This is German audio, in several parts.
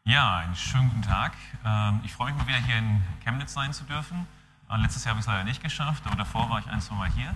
Ja, einen schönen guten Tag. Ich freue mich mal wieder hier in Chemnitz sein zu dürfen. Letztes Jahr habe ich es leider nicht geschafft, aber davor war ich ein, zwei Mal hier.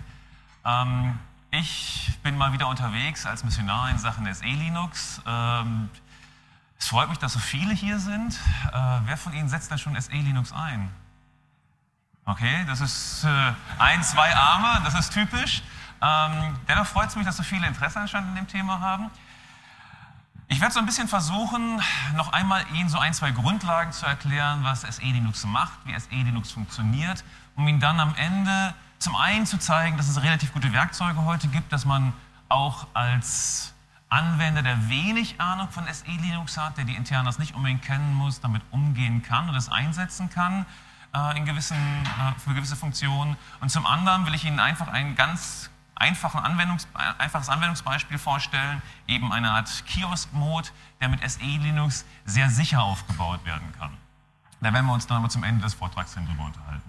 Ich bin mal wieder unterwegs als Missionar in Sachen SE Linux. Es freut mich, dass so viele hier sind. Wer von Ihnen setzt denn schon SE Linux ein? Okay, das ist ein, zwei Arme, das ist typisch. Dennoch freut es mich, dass so viele Interesse anscheinend an dem Thema haben. Ich werde so ein bisschen versuchen, noch einmal Ihnen so ein, zwei Grundlagen zu erklären, was SE Linux macht, wie SE Linux funktioniert, um Ihnen dann am Ende zum einen zu zeigen, dass es relativ gute Werkzeuge heute gibt, dass man auch als Anwender, der wenig Ahnung von SE Linux hat, der die Internas nicht unbedingt kennen muss, damit umgehen kann und es einsetzen kann für gewisse Funktionen. Und zum anderen will ich Ihnen einfach ein ganz einfaches Anwendungsbeispiel vorstellen, eben eine Art Kiosk-Mode, der mit SE Linux sehr sicher aufgebaut werden kann. Da werden wir uns dann aber zum Ende des Vortrags drüber unterhalten.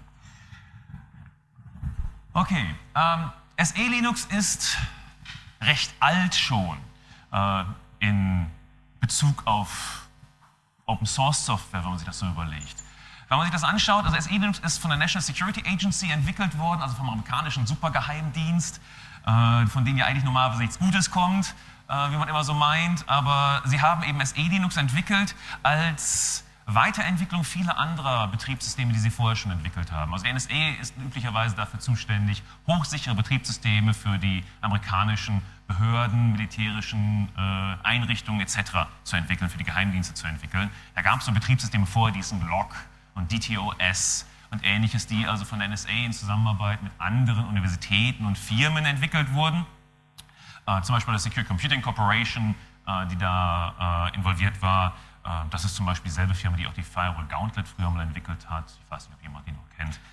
Okay, SE Linux ist recht alt schon in Bezug auf Open Source Software, wenn man sich das so überlegt. Wenn man sich das anschaut, also SE Linux ist von der National Security Agency entwickelt worden, also vom amerikanischen Supergeheimdienst, von denen ja eigentlich normalerweise nichts Gutes kommt, wie man immer so meint, aber sie haben eben SE Linux entwickelt als Weiterentwicklung vieler anderer Betriebssysteme, die sie vorher schon entwickelt haben. Also die NSA ist üblicherweise dafür zuständig, hochsichere Betriebssysteme für die amerikanischen Behörden, militärischen Einrichtungen etc. zu entwickeln, für die Geheimdienste zu entwickeln. Da gab es so Betriebssysteme vorher, die hießen Glock und DTOS und ähnliches, die also von der NSA in Zusammenarbeit mit anderen Universitäten und Firmen entwickelt wurden. Zum Beispiel die Secure Computing Corporation, die da involviert war. Das ist zum Beispiel dieselbe Firma, die auch die Firewall Gauntlet früher mal entwickelt hat. Ich weiß nicht, ob jemand die noch kennt.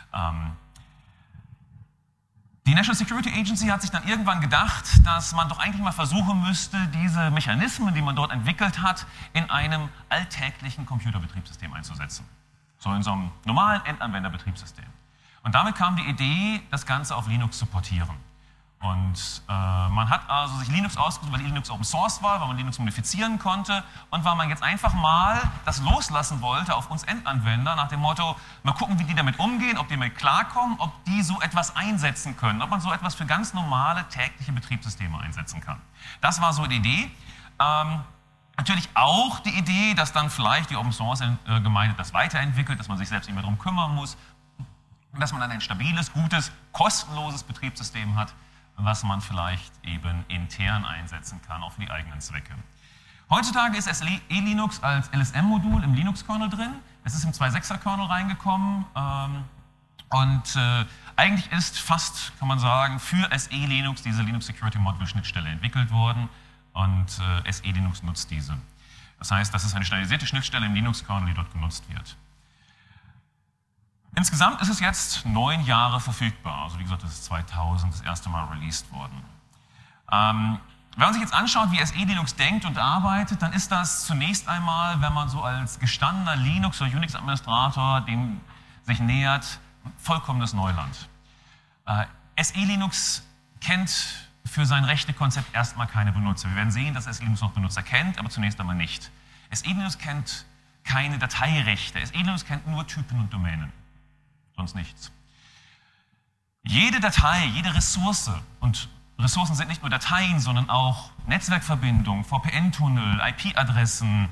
Die National Security Agency hat sich dann irgendwann gedacht, dass man doch eigentlich mal versuchen müsste, diese Mechanismen, die man dort entwickelt hat, in einem alltäglichen Computerbetriebssystem einzusetzen. So in so einem normalen Endanwenderbetriebssystem. Und damit kam die Idee, das Ganze auf Linux zu portieren. Und man hat also sich Linux ausgesucht, weil Linux Open Source war, weil man Linux modifizieren konnte und weil man jetzt einfach mal das loslassen wollte auf uns Endanwender nach dem Motto, mal gucken, wie die damit umgehen, ob die damit klarkommen, ob die so etwas einsetzen können, ob man so etwas für ganz normale tägliche Betriebssysteme einsetzen kann. Das war so die Idee. Natürlich auch die Idee, dass dann vielleicht die Open Source Gemeinde das weiterentwickelt, dass man sich selbst nicht mehr darum kümmern muss, dass man dann ein stabiles, gutes, kostenloses Betriebssystem hat, was man vielleicht eben intern einsetzen kann, auch für die eigenen Zwecke. Heutzutage ist SE Linux als LSM-Modul im Linux-Kernel drin. Es ist im 2.6er-Kernel reingekommen und eigentlich ist fast, kann man sagen, für SE Linux diese Linux Security Module-Schnittstelle entwickelt worden und SE Linux nutzt diese. Das heißt, das ist eine standardisierte Schnittstelle im Linux-Kernel, die dort genutzt wird. Insgesamt ist es jetzt 9 Jahre verfügbar. Also wie gesagt, das ist 2000 das erste Mal released worden. Wenn man sich jetzt anschaut, wie SE Linux denkt und arbeitet, dann ist das zunächst einmal, wenn man so als gestandener Linux- oder Unix-Administrator dem sich nähert, vollkommenes Neuland. SE Linux kennt für sein Rechtekonzept erstmal keine Benutzer. Wir werden sehen, dass SE Linux noch Benutzer kennt, aber zunächst einmal nicht. SE Linux kennt keine Dateirechte. SE Linux kennt nur Typen und Domänen. Sonst nichts. Jede Datei, jede Ressource, und Ressourcen sind nicht nur Dateien, sondern auch Netzwerkverbindungen, VPN-Tunnel, IP-Adressen,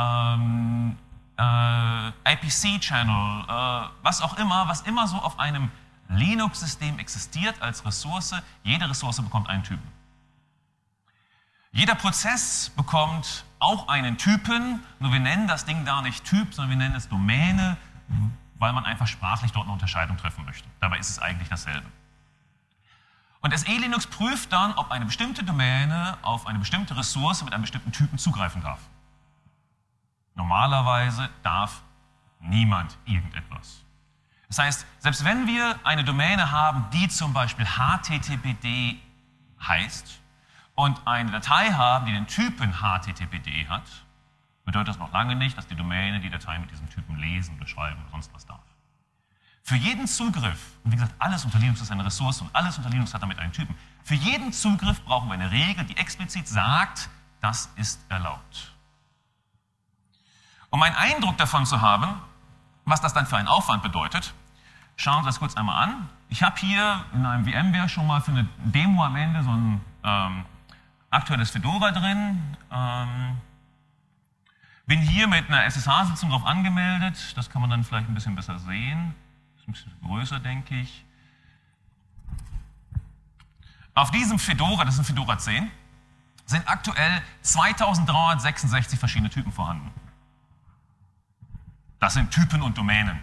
IPC-Channel, was auch immer, was immer so auf einem Linux-System existiert als Ressource, jede Ressource bekommt einen Typen. Jeder Prozess bekommt auch einen Typen, nur wir nennen das Ding da nicht Typ, sondern wir nennen es Domäne, weil man einfach sprachlich dort eine Unterscheidung treffen möchte. Dabei ist es eigentlich dasselbe. Und SE Linux prüft dann, ob eine bestimmte Domäne auf eine bestimmte Ressource mit einem bestimmten Typen zugreifen darf. Normalerweise darf niemand irgendetwas. Das heißt, selbst wenn wir eine Domäne haben, die zum Beispiel HTTPD heißt und eine Datei haben, die den Typen HTTPD hat, bedeutet das noch lange nicht, dass die Domäne die Datei mit diesem Typen lesen oder schreiben oder sonst was darf. Für jeden Zugriff, und wie gesagt, alles unter Linux ist eine Ressource und alles unter Linux hat damit einen Typen, für jeden Zugriff brauchen wir eine Regel, die explizit sagt, das ist erlaubt. Um einen Eindruck davon zu haben, was das dann für einen Aufwand bedeutet, schauen wir uns das kurz einmal an. Ich habe hier in einem VMware schon mal für eine Demo am Ende so ein aktuelles Fedora drin. Bin hier mit einer SSH-Sitzung drauf angemeldet. Das kann man dann vielleicht ein bisschen besser sehen. Das ist ein bisschen größer, denke ich. Auf diesem Fedora, das ist ein Fedora 10, sind aktuell 2366 verschiedene Typen vorhanden. Das sind Typen und Domänen.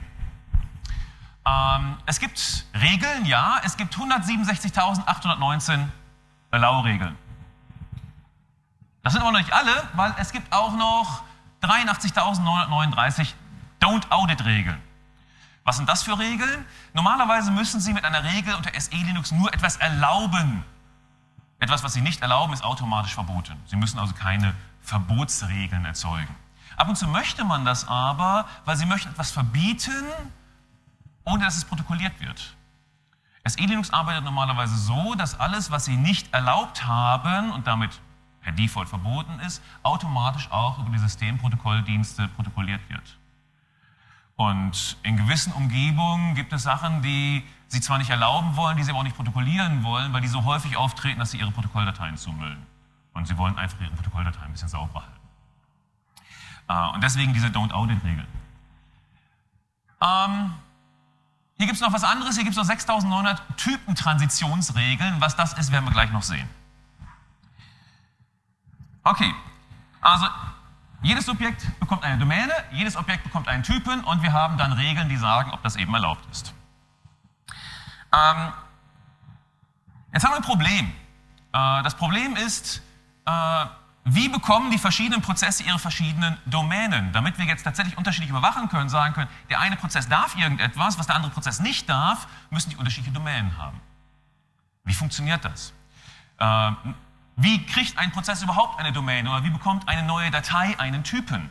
Es gibt Regeln, ja, es gibt 167.819 Allow-Regeln. Das sind aber noch nicht alle, weil es gibt auch noch 83.939 Don't-Audit-Regeln. Was sind das für Regeln? Normalerweise müssen Sie mit einer Regel unter SE Linux nur etwas erlauben. Etwas, was Sie nicht erlauben, ist automatisch verboten. Sie müssen also keine Verbotsregeln erzeugen. Ab und zu möchte man das aber, weil Sie möchten etwas verbieten, ohne dass es protokolliert wird. SE Linux arbeitet normalerweise so, dass alles, was Sie nicht erlaubt haben und damit per Default verboten ist, automatisch auch über die Systemprotokolldienste protokolliert wird. Und in gewissen Umgebungen gibt es Sachen, die Sie zwar nicht erlauben wollen, die Sie aber auch nicht protokollieren wollen, weil die so häufig auftreten, dass Sie Ihre Protokolldateien zumüllen. Und Sie wollen einfach Ihre Protokolldateien ein bisschen sauber halten. Und deswegen diese Don't-Audit-Regeln. Hier gibt es noch was anderes, hier gibt es noch 6.900 Typentransitionsregeln. Was das ist, werden wir gleich noch sehen. Okay, also jedes Subjekt bekommt eine Domäne, jedes Objekt bekommt einen Typen und wir haben dann Regeln, die sagen, ob das eben erlaubt ist. Jetzt haben wir ein Problem. Das Problem ist, wie bekommen die verschiedenen Prozesse ihre verschiedenen Domänen, damit wir jetzt tatsächlich unterschiedlich überwachen können, sagen können, der eine Prozess darf irgendetwas, was der andere Prozess nicht darf, müssen die unterschiedliche Domänen haben. Wie funktioniert das? Wie kriegt ein Prozess überhaupt eine Domäne oder wie bekommt eine neue Datei einen Typen?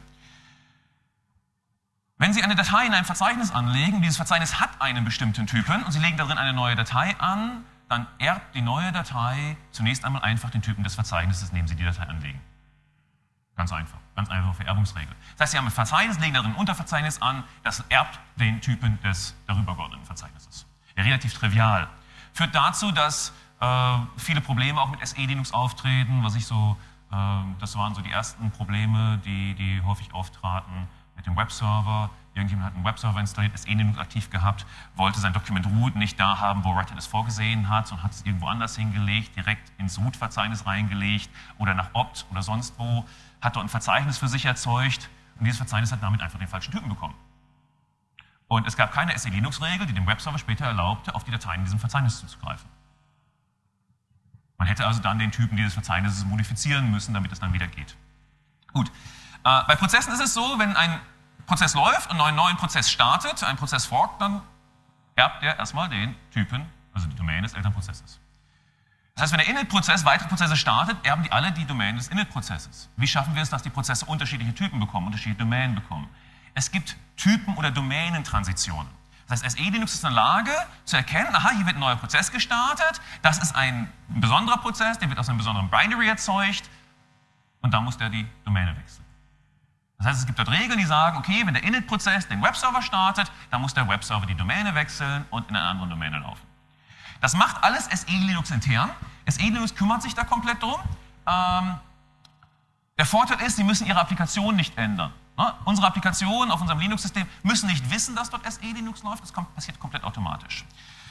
Wenn Sie eine Datei in einem Verzeichnis anlegen, dieses Verzeichnis hat einen bestimmten Typen und Sie legen darin eine neue Datei an, dann erbt die neue Datei zunächst einmal einfach den Typen des Verzeichnisses, in dem Sie die Datei anlegen. Ganz einfach. Ganz einfache Vererbungsregel. Das heißt, Sie haben ein Verzeichnis, legen darin ein Unterverzeichnis an, das erbt den Typen des darüber geordneten Verzeichnisses. Ja, relativ trivial. Führt dazu, dass viele Probleme auch mit SE Linux auftreten, das waren so die ersten Probleme, die häufig auftraten mit dem Webserver. Irgendjemand hat einen Webserver installiert, SE Linux aktiv gehabt, wollte sein Dokument Root nicht da haben, wo Red Hat es vorgesehen hat, sondern hat es irgendwo anders hingelegt, direkt ins Root-Verzeichnis reingelegt oder nach opt oder sonst wo, hat dort ein Verzeichnis für sich erzeugt und dieses Verzeichnis hat damit einfach den falschen Typen bekommen. Und es gab keine SE Linux-Regel, die dem Webserver später erlaubte, auf die Dateien in diesem Verzeichnis zuzugreifen. Man hätte also dann den Typen dieses Verzeichnisses modifizieren müssen, damit es dann wieder geht. Gut. Bei Prozessen ist es so, wenn ein Prozess läuft und einen neuen Prozess startet, ein Prozess forkt, dann erbt er erstmal den Typen, also die Domäne des Elternprozesses. Das heißt, wenn der Init-Prozess weitere Prozesse startet, erben die alle die Domäne des Init-Prozesses. Wie schaffen wir es, dass die Prozesse unterschiedliche Typen bekommen, unterschiedliche Domänen bekommen? Es gibt Typen- oder Domänentransitionen. Das heißt, SE Linux ist in der Lage zu erkennen, aha, hier wird ein neuer Prozess gestartet, das ist ein besonderer Prozess, der wird aus einem besonderen Binary erzeugt und dann muss der die Domäne wechseln. Das heißt, es gibt dort Regeln, die sagen, okay, wenn der Init-Prozess den Webserver startet, dann muss der Webserver die Domäne wechseln und in einer anderen Domäne laufen. Das macht alles SE Linux intern. SE Linux kümmert sich da komplett drum. Der Vorteil ist, Sie müssen Ihre Applikation nicht ändern. Unsere Applikationen auf unserem Linux-System müssen nicht wissen, dass dort SE Linux läuft, das passiert komplett automatisch.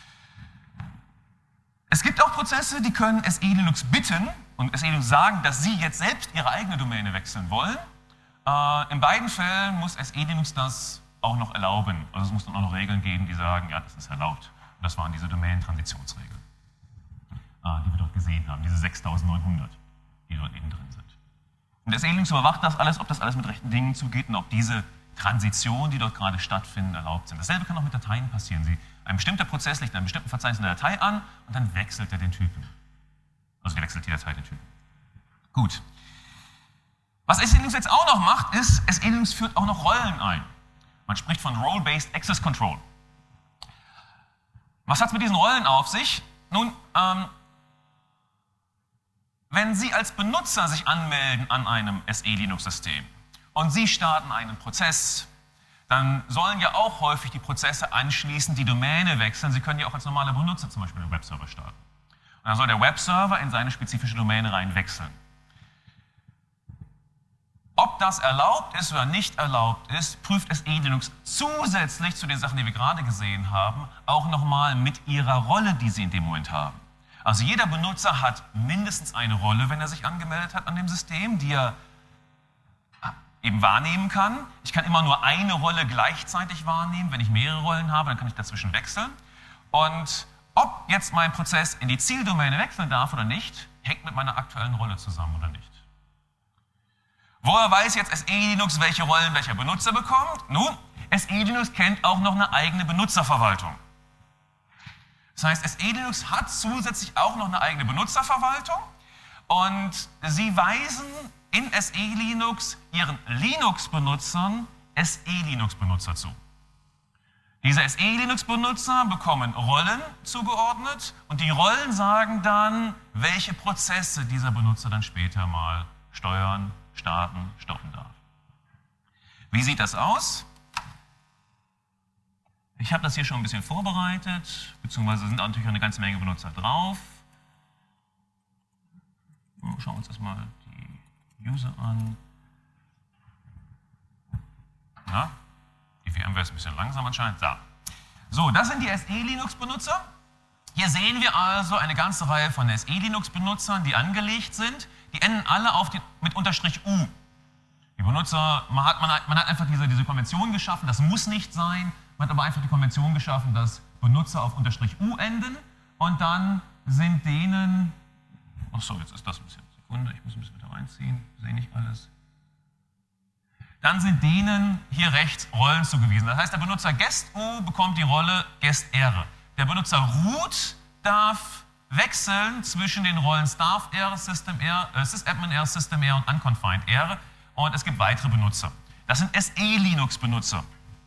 Es gibt auch Prozesse, die können SE Linux bitten und SE Linux sagen, dass Sie jetzt selbst Ihre eigene Domäne wechseln wollen. In beiden Fällen muss SE Linux das auch noch erlauben. Also es muss dann auch noch Regeln geben, die sagen, ja, das ist erlaubt. Und das waren diese Domänentransitionsregeln, die wir dort gesehen haben, diese 6.900, die dort eben drin sind. Und SE Linux überwacht das alles, ob das alles mit rechten Dingen zugeht und ob diese Transitionen, die dort gerade stattfinden, erlaubt sind. Dasselbe kann auch mit Dateien passieren. Ein bestimmter Prozess legt einen bestimmten Verzeichnis in der Datei an und dann wechselt er den Typen. Also wechselt die Datei den Typen. Gut. Was SE Linux jetzt auch noch macht, ist, SE Linux führt auch noch Rollen ein. Man spricht von Role-Based Access Control. Was hat es mit diesen Rollen auf sich? Nun, wenn Sie als Benutzer sich anmelden an einem SE Linux-System und Sie starten einen Prozess, dann sollen ja auch häufig die Prozesse anschließend die Domäne wechseln. Sie können ja auch als normaler Benutzer zum Beispiel einen Webserver starten. Und dann soll der Webserver in seine spezifische Domäne rein wechseln. Ob das erlaubt ist oder nicht erlaubt ist, prüft SE Linux zusätzlich zu den Sachen, die wir gerade gesehen haben, auch nochmal mit ihrer Rolle, die sie in dem Moment haben. Also jeder Benutzer hat mindestens eine Rolle, wenn er sich angemeldet hat an dem System, die er eben wahrnehmen kann. Ich kann immer nur eine Rolle gleichzeitig wahrnehmen. Wenn ich mehrere Rollen habe, dann kann ich dazwischen wechseln. Und ob jetzt mein Prozess in die Zieldomäne wechseln darf oder nicht, hängt mit meiner aktuellen Rolle zusammen oder nicht. Woher weiß jetzt SE Linux, welche Rollen welcher Benutzer bekommt? Nun, SE Linux kennt auch noch eine eigene Benutzerverwaltung. Das heißt, SE Linux hat zusätzlich auch noch eine eigene Benutzerverwaltung und sie weisen in SE Linux ihren Linux-Benutzern SE Linux-Benutzer zu. Diese SE Linux-Benutzer bekommen Rollen zugeordnet und die Rollen sagen dann, welche Prozesse dieser Benutzer dann später mal steuern, starten, stoppen darf. Wie sieht das aus? Ich habe das hier schon ein bisschen vorbereitet, beziehungsweise sind auch natürlich eine ganze Menge Benutzer drauf. Schauen wir uns erstmal die User an. Ja, die VMware ist ein bisschen langsam anscheinend. So, das sind die SE Linux-Benutzer. Hier sehen wir also eine ganze Reihe von SE Linux-Benutzern, die angelegt sind. Die enden alle mit --U. Die Benutzer, man hat einfach diese Konvention geschaffen, das muss nicht sein. Man hat aber einfach die Konvention geschaffen, dass Benutzer auf --U enden. Und dann sind denen, achso, jetzt ist das ein bisschen, Sekunde, ich muss ein bisschen wieder reinziehen, sehe nicht alles. Dann sind denen hier rechts Rollen zugewiesen. Das heißt, der Benutzer guest-U bekommt die Rolle guest-R. Der Benutzer root darf wechseln zwischen den Rollen staff-R, system-R, sysadmin-R, system-R und unconfined-R. Und es gibt weitere Benutzer. Das sind SE Linux-Benutzer.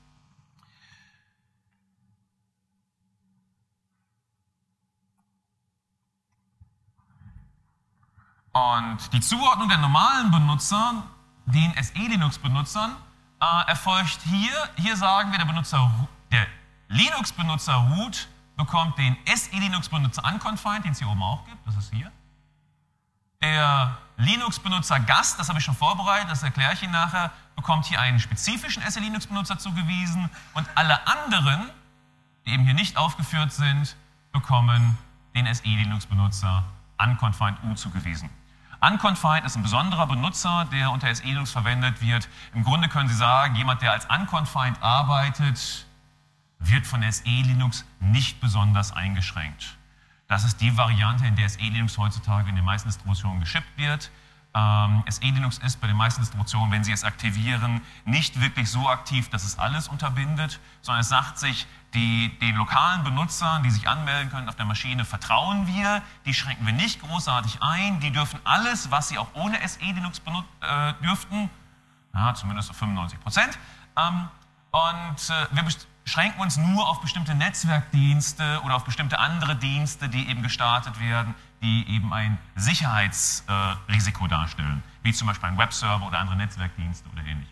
Und die Zuordnung der normalen Benutzer, den SE Linux-Benutzern, erfolgt hier. Hier sagen wir, der Linux-Benutzer root bekommt den SE Linux-Benutzer unconfined, den es hier oben auch gibt, das ist hier. Der Linux-Benutzer Gast, das habe ich schon vorbereitet, das erkläre ich Ihnen nachher, bekommt hier einen spezifischen SE Linux-Benutzer zugewiesen und alle anderen, die eben hier nicht aufgeführt sind, bekommen den SE Linux-Benutzer unconfined U zugewiesen. Unconfined ist ein besonderer Benutzer, der unter SE Linux verwendet wird. Im Grunde können Sie sagen, jemand, der als unconfined arbeitet, wird von SE Linux nicht besonders eingeschränkt. Das ist die Variante, in der SE Linux heutzutage in den meisten Distributionen geschippt wird. SE Linux ist bei den meisten Distributionen, wenn Sie es aktivieren, nicht wirklich so aktiv, dass es alles unterbindet, sondern es sagt sich, den lokalen Benutzern, die sich anmelden können auf der Maschine, vertrauen wir, die schränken wir nicht großartig ein, die dürfen alles, was sie auch ohne SE Linux dürften, ja, zumindest auf 95%, und wir schränken uns nur auf bestimmte Netzwerkdienste oder auf bestimmte andere Dienste, die eben gestartet werden, die eben ein Sicherheitsrisiko darstellen, wie zum Beispiel ein Webserver oder andere Netzwerkdienste oder ähnliches.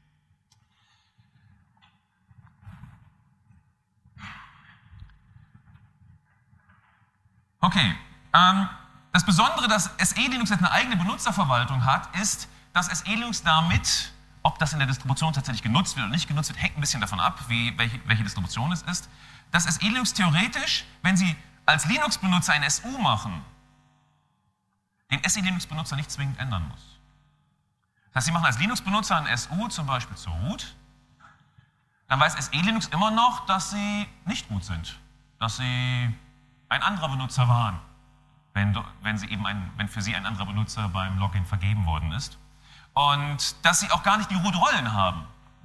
Okay, das Besondere, dass SE Linux jetzt eine eigene Benutzerverwaltung hat, ist, dass SE Linux damit, ob das in der Distribution tatsächlich genutzt wird oder nicht genutzt wird, hängt ein bisschen davon ab, welche Distribution es ist, dass SE Linux theoretisch, wenn Sie als Linux-Benutzer ein SU machen, den SE Linux-Benutzer nicht zwingend ändern muss. Das heißt, Sie machen als Linux-Benutzer ein SU zum Beispiel zur Root, dann weiß SE Linux immer noch, dass Sie nicht root sind, dass Sie ein anderer Benutzer waren, wenn für Sie ein anderer Benutzer beim Login vergeben worden ist. Und dass Sie auch gar nicht die Root-Rollen haben,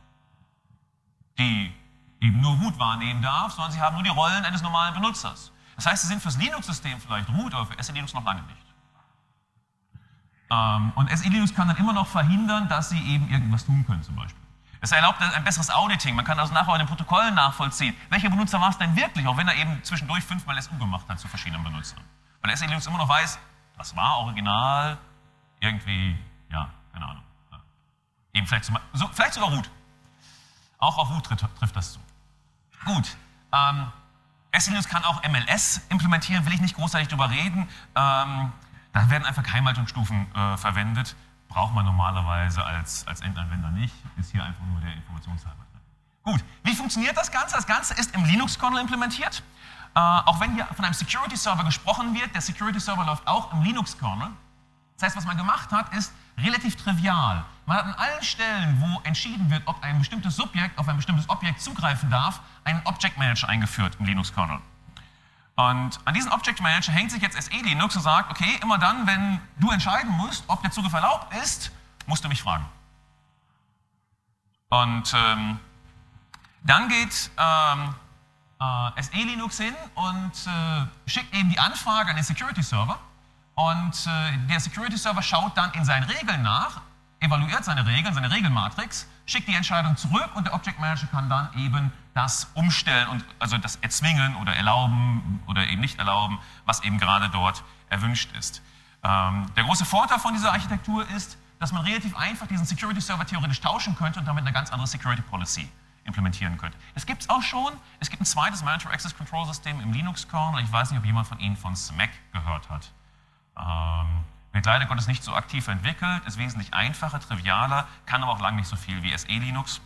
die eben nur Root wahrnehmen darf, sondern Sie haben nur die Rollen eines normalen Benutzers. Das heißt, Sie sind fürs Linux-System vielleicht Root, aber für SE Linux noch lange nicht. Und SE Linux kann dann immer noch verhindern, dass Sie eben irgendwas tun können zum Beispiel. Es erlaubt ein besseres Auditing. Man kann also nachher in den Protokollen nachvollziehen, welcher Benutzer war es denn wirklich, auch wenn er eben zwischendurch 5-mal SU gemacht hat zu verschiedenen Benutzern. Weil SE Linux immer noch weiß, das war original irgendwie, ja, keine Ahnung, Eben vielleicht sogar root. Auch auf root trifft das zu. Gut. SE-Linux kann auch MLS implementieren, will ich nicht großartig drüber reden. Da werden einfach Geheimhaltungsstufen verwendet. Braucht man normalerweise als Endanwender nicht. Ist hier einfach nur der Informationshalber drin. Gut, wie funktioniert das Ganze? Das Ganze ist im Linux-Kernel implementiert. Auch wenn hier von einem Security-Server gesprochen wird, der Security-Server läuft auch im Linux-Kernel. Das heißt, was man gemacht hat, ist relativ trivial. Man hat an allen Stellen, wo entschieden wird, ob ein bestimmtes Subjekt auf ein bestimmtes Objekt zugreifen darf, einen Object Manager eingeführt im Linux-Kernel. Und an diesen Object Manager hängt sich jetzt SE-Linux und sagt, okay, immer dann, wenn du entscheiden musst, ob der Zugriff erlaubt ist, musst du mich fragen. Und dann geht SE-Linux hin und schickt eben die Anfrage an den Security-Server. Und der Security-Server schaut dann in seinen Regeln nach, evaluiert seine Regeln, seine Regelmatrix, schickt die Entscheidung zurück und der Object Manager kann dann eben das umstellen und also das erzwingen oder erlauben oder eben nicht erlauben, was eben gerade dort erwünscht ist. Der große Vorteil von dieser Architektur ist, dass man relativ einfach diesen Security-Server theoretisch tauschen könnte und damit eine ganz andere Security-Policy implementieren könnte. Das gibt es auch schon. Es gibt ein zweites Manager Access Control System im Linux-Kernel. Ich weiß nicht, ob jemand von Ihnen von SMAC gehört hat. Wird leider Gottes nicht so aktiv entwickelt, ist wesentlich einfacher, trivialer, kann aber auch lange nicht so viel wie SE-Linux.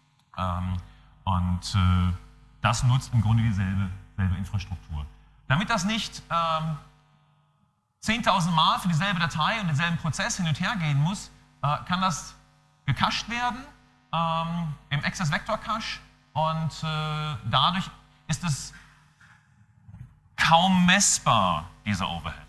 Das nutzt im Grunde dieselbe Infrastruktur. Damit das nicht 10.000 Mal für dieselbe Datei und denselben Prozess hin und her gehen muss, kann das gecached werden im Access Vector Cache und dadurch ist es kaum messbar, dieser Overhead.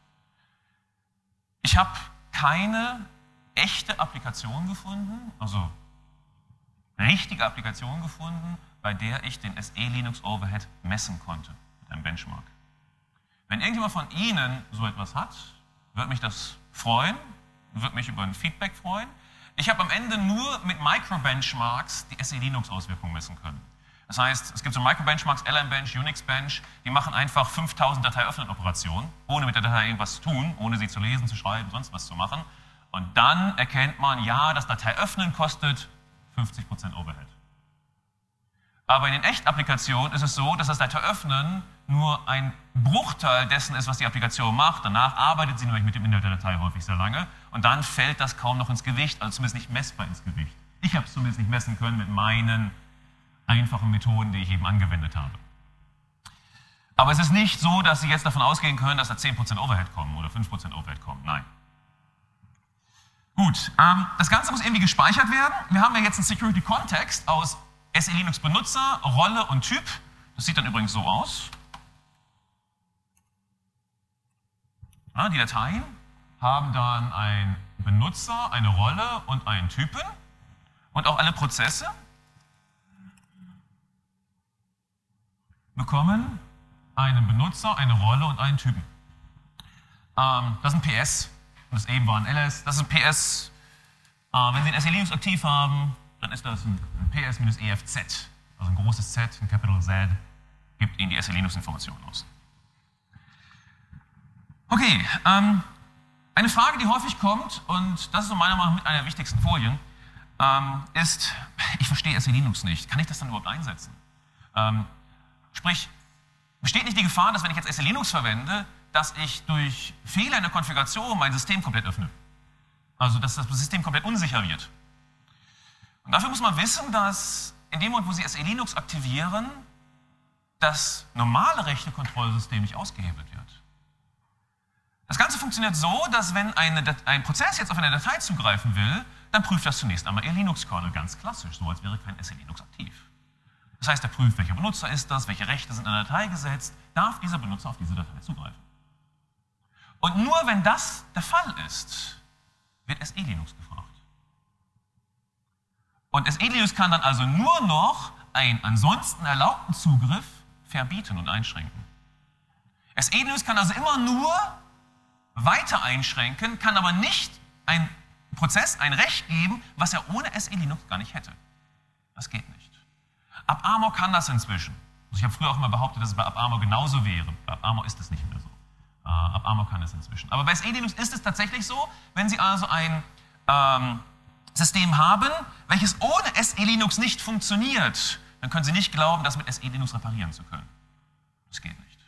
Ich habe keine echte Applikation gefunden, also richtige Applikation gefunden, bei der ich den SE-Linux Overhead messen konnte mit einem Benchmark. Wenn irgendjemand von Ihnen so etwas hat, würde mich das freuen, würde mich über ein Feedback freuen. Ich habe am Ende nur mit Micro-Benchmarks die SE-Linux-Auswirkungen messen können. Das heißt, es gibt so Micro-Benchmarks, LM-Bench, Unix-Bench, die machen einfach 5000 Datei-Öffnen-Operationen, ohne mit der Datei irgendwas zu tun, ohne sie zu lesen, zu schreiben, sonst was zu machen. Und dann erkennt man, ja, das Datei-Öffnen kostet 50% Overhead. Aber in den Echt-Applikationen ist es so, dass das Datei-Öffnen nur ein Bruchteil dessen ist, was die Applikation macht. Danach arbeitet sie nämlich mit dem Inhalt der Datei häufig sehr lange und dann fällt das kaum noch ins Gewicht, also zumindest nicht messbar ins Gewicht. Ich habe es zumindest nicht messen können mit meinen einfachen Methoden, die ich eben angewendet habe. Aber es ist nicht so, dass Sie jetzt davon ausgehen können, dass da 10% Overhead kommen oder 5% Overhead kommen. Nein. Gut, das Ganze muss irgendwie gespeichert werden. Wir haben ja jetzt einen Security-Kontext aus SE-Linux Benutzer, Rolle und Typ. Das sieht dann übrigens so aus. Ja, die Dateien haben dann einen Benutzer, eine Rolle und einen Typen und auch alle Prozesse bekommen einen Benutzer, eine Rolle und einen Typen. Das ist ein PS und das eben war ein LS. Das ist ein PS. Wenn Sie ein SE-Linux aktiv haben, dann ist das ein PS-EFZ, also ein großes Z, ein Capital Z, gibt Ihnen die SE-Linux-Informationen aus. Okay, eine Frage, die häufig kommt, und das ist so meiner Meinung nach mit einer der wichtigsten Folien, ist, ich verstehe SE-Linux nicht, kann ich das dann überhaupt einsetzen? Sprich, besteht nicht die Gefahr, dass wenn ich jetzt SE-Linux verwende, dass ich durch Fehler in der Konfiguration mein System komplett öffne? Also, dass das System komplett unsicher wird. Und dafür muss man wissen, dass in dem Moment, wo Sie SE-Linux aktivieren, das normale Rechte-Kontrollsystem nicht ausgehebelt wird. Das Ganze funktioniert so, dass wenn ein Prozess jetzt auf eine Datei zugreifen will, dann prüft das zunächst einmal Ihr Linux-Kernel, ganz klassisch, so als wäre kein SE-Linux aktiv. Das heißt, er prüft, welcher Benutzer ist das, welche Rechte sind in der Datei gesetzt, darf dieser Benutzer auf diese Datei zugreifen. Und nur wenn das der Fall ist, wird SE-Linux gefragt. Und SE-Linux kann dann also nur noch einen ansonsten erlaubten Zugriff verbieten und einschränken. SE-Linux kann also immer nur weiter einschränken, kann aber nicht ein Prozess ein Recht geben, was er ohne SE-Linux gar nicht hätte. Das geht nicht. AppArmor kann das inzwischen. Also ich habe früher auch immer behauptet, dass es bei AppArmor genauso wäre. Bei AppArmor ist es nicht mehr so. AppArmor kann es inzwischen. Aber bei SE-Linux ist es tatsächlich so, wenn Sie also ein System haben, welches ohne SE Linux nicht funktioniert, dann können Sie nicht glauben, das mit SE Linux reparieren zu können. Das geht nicht.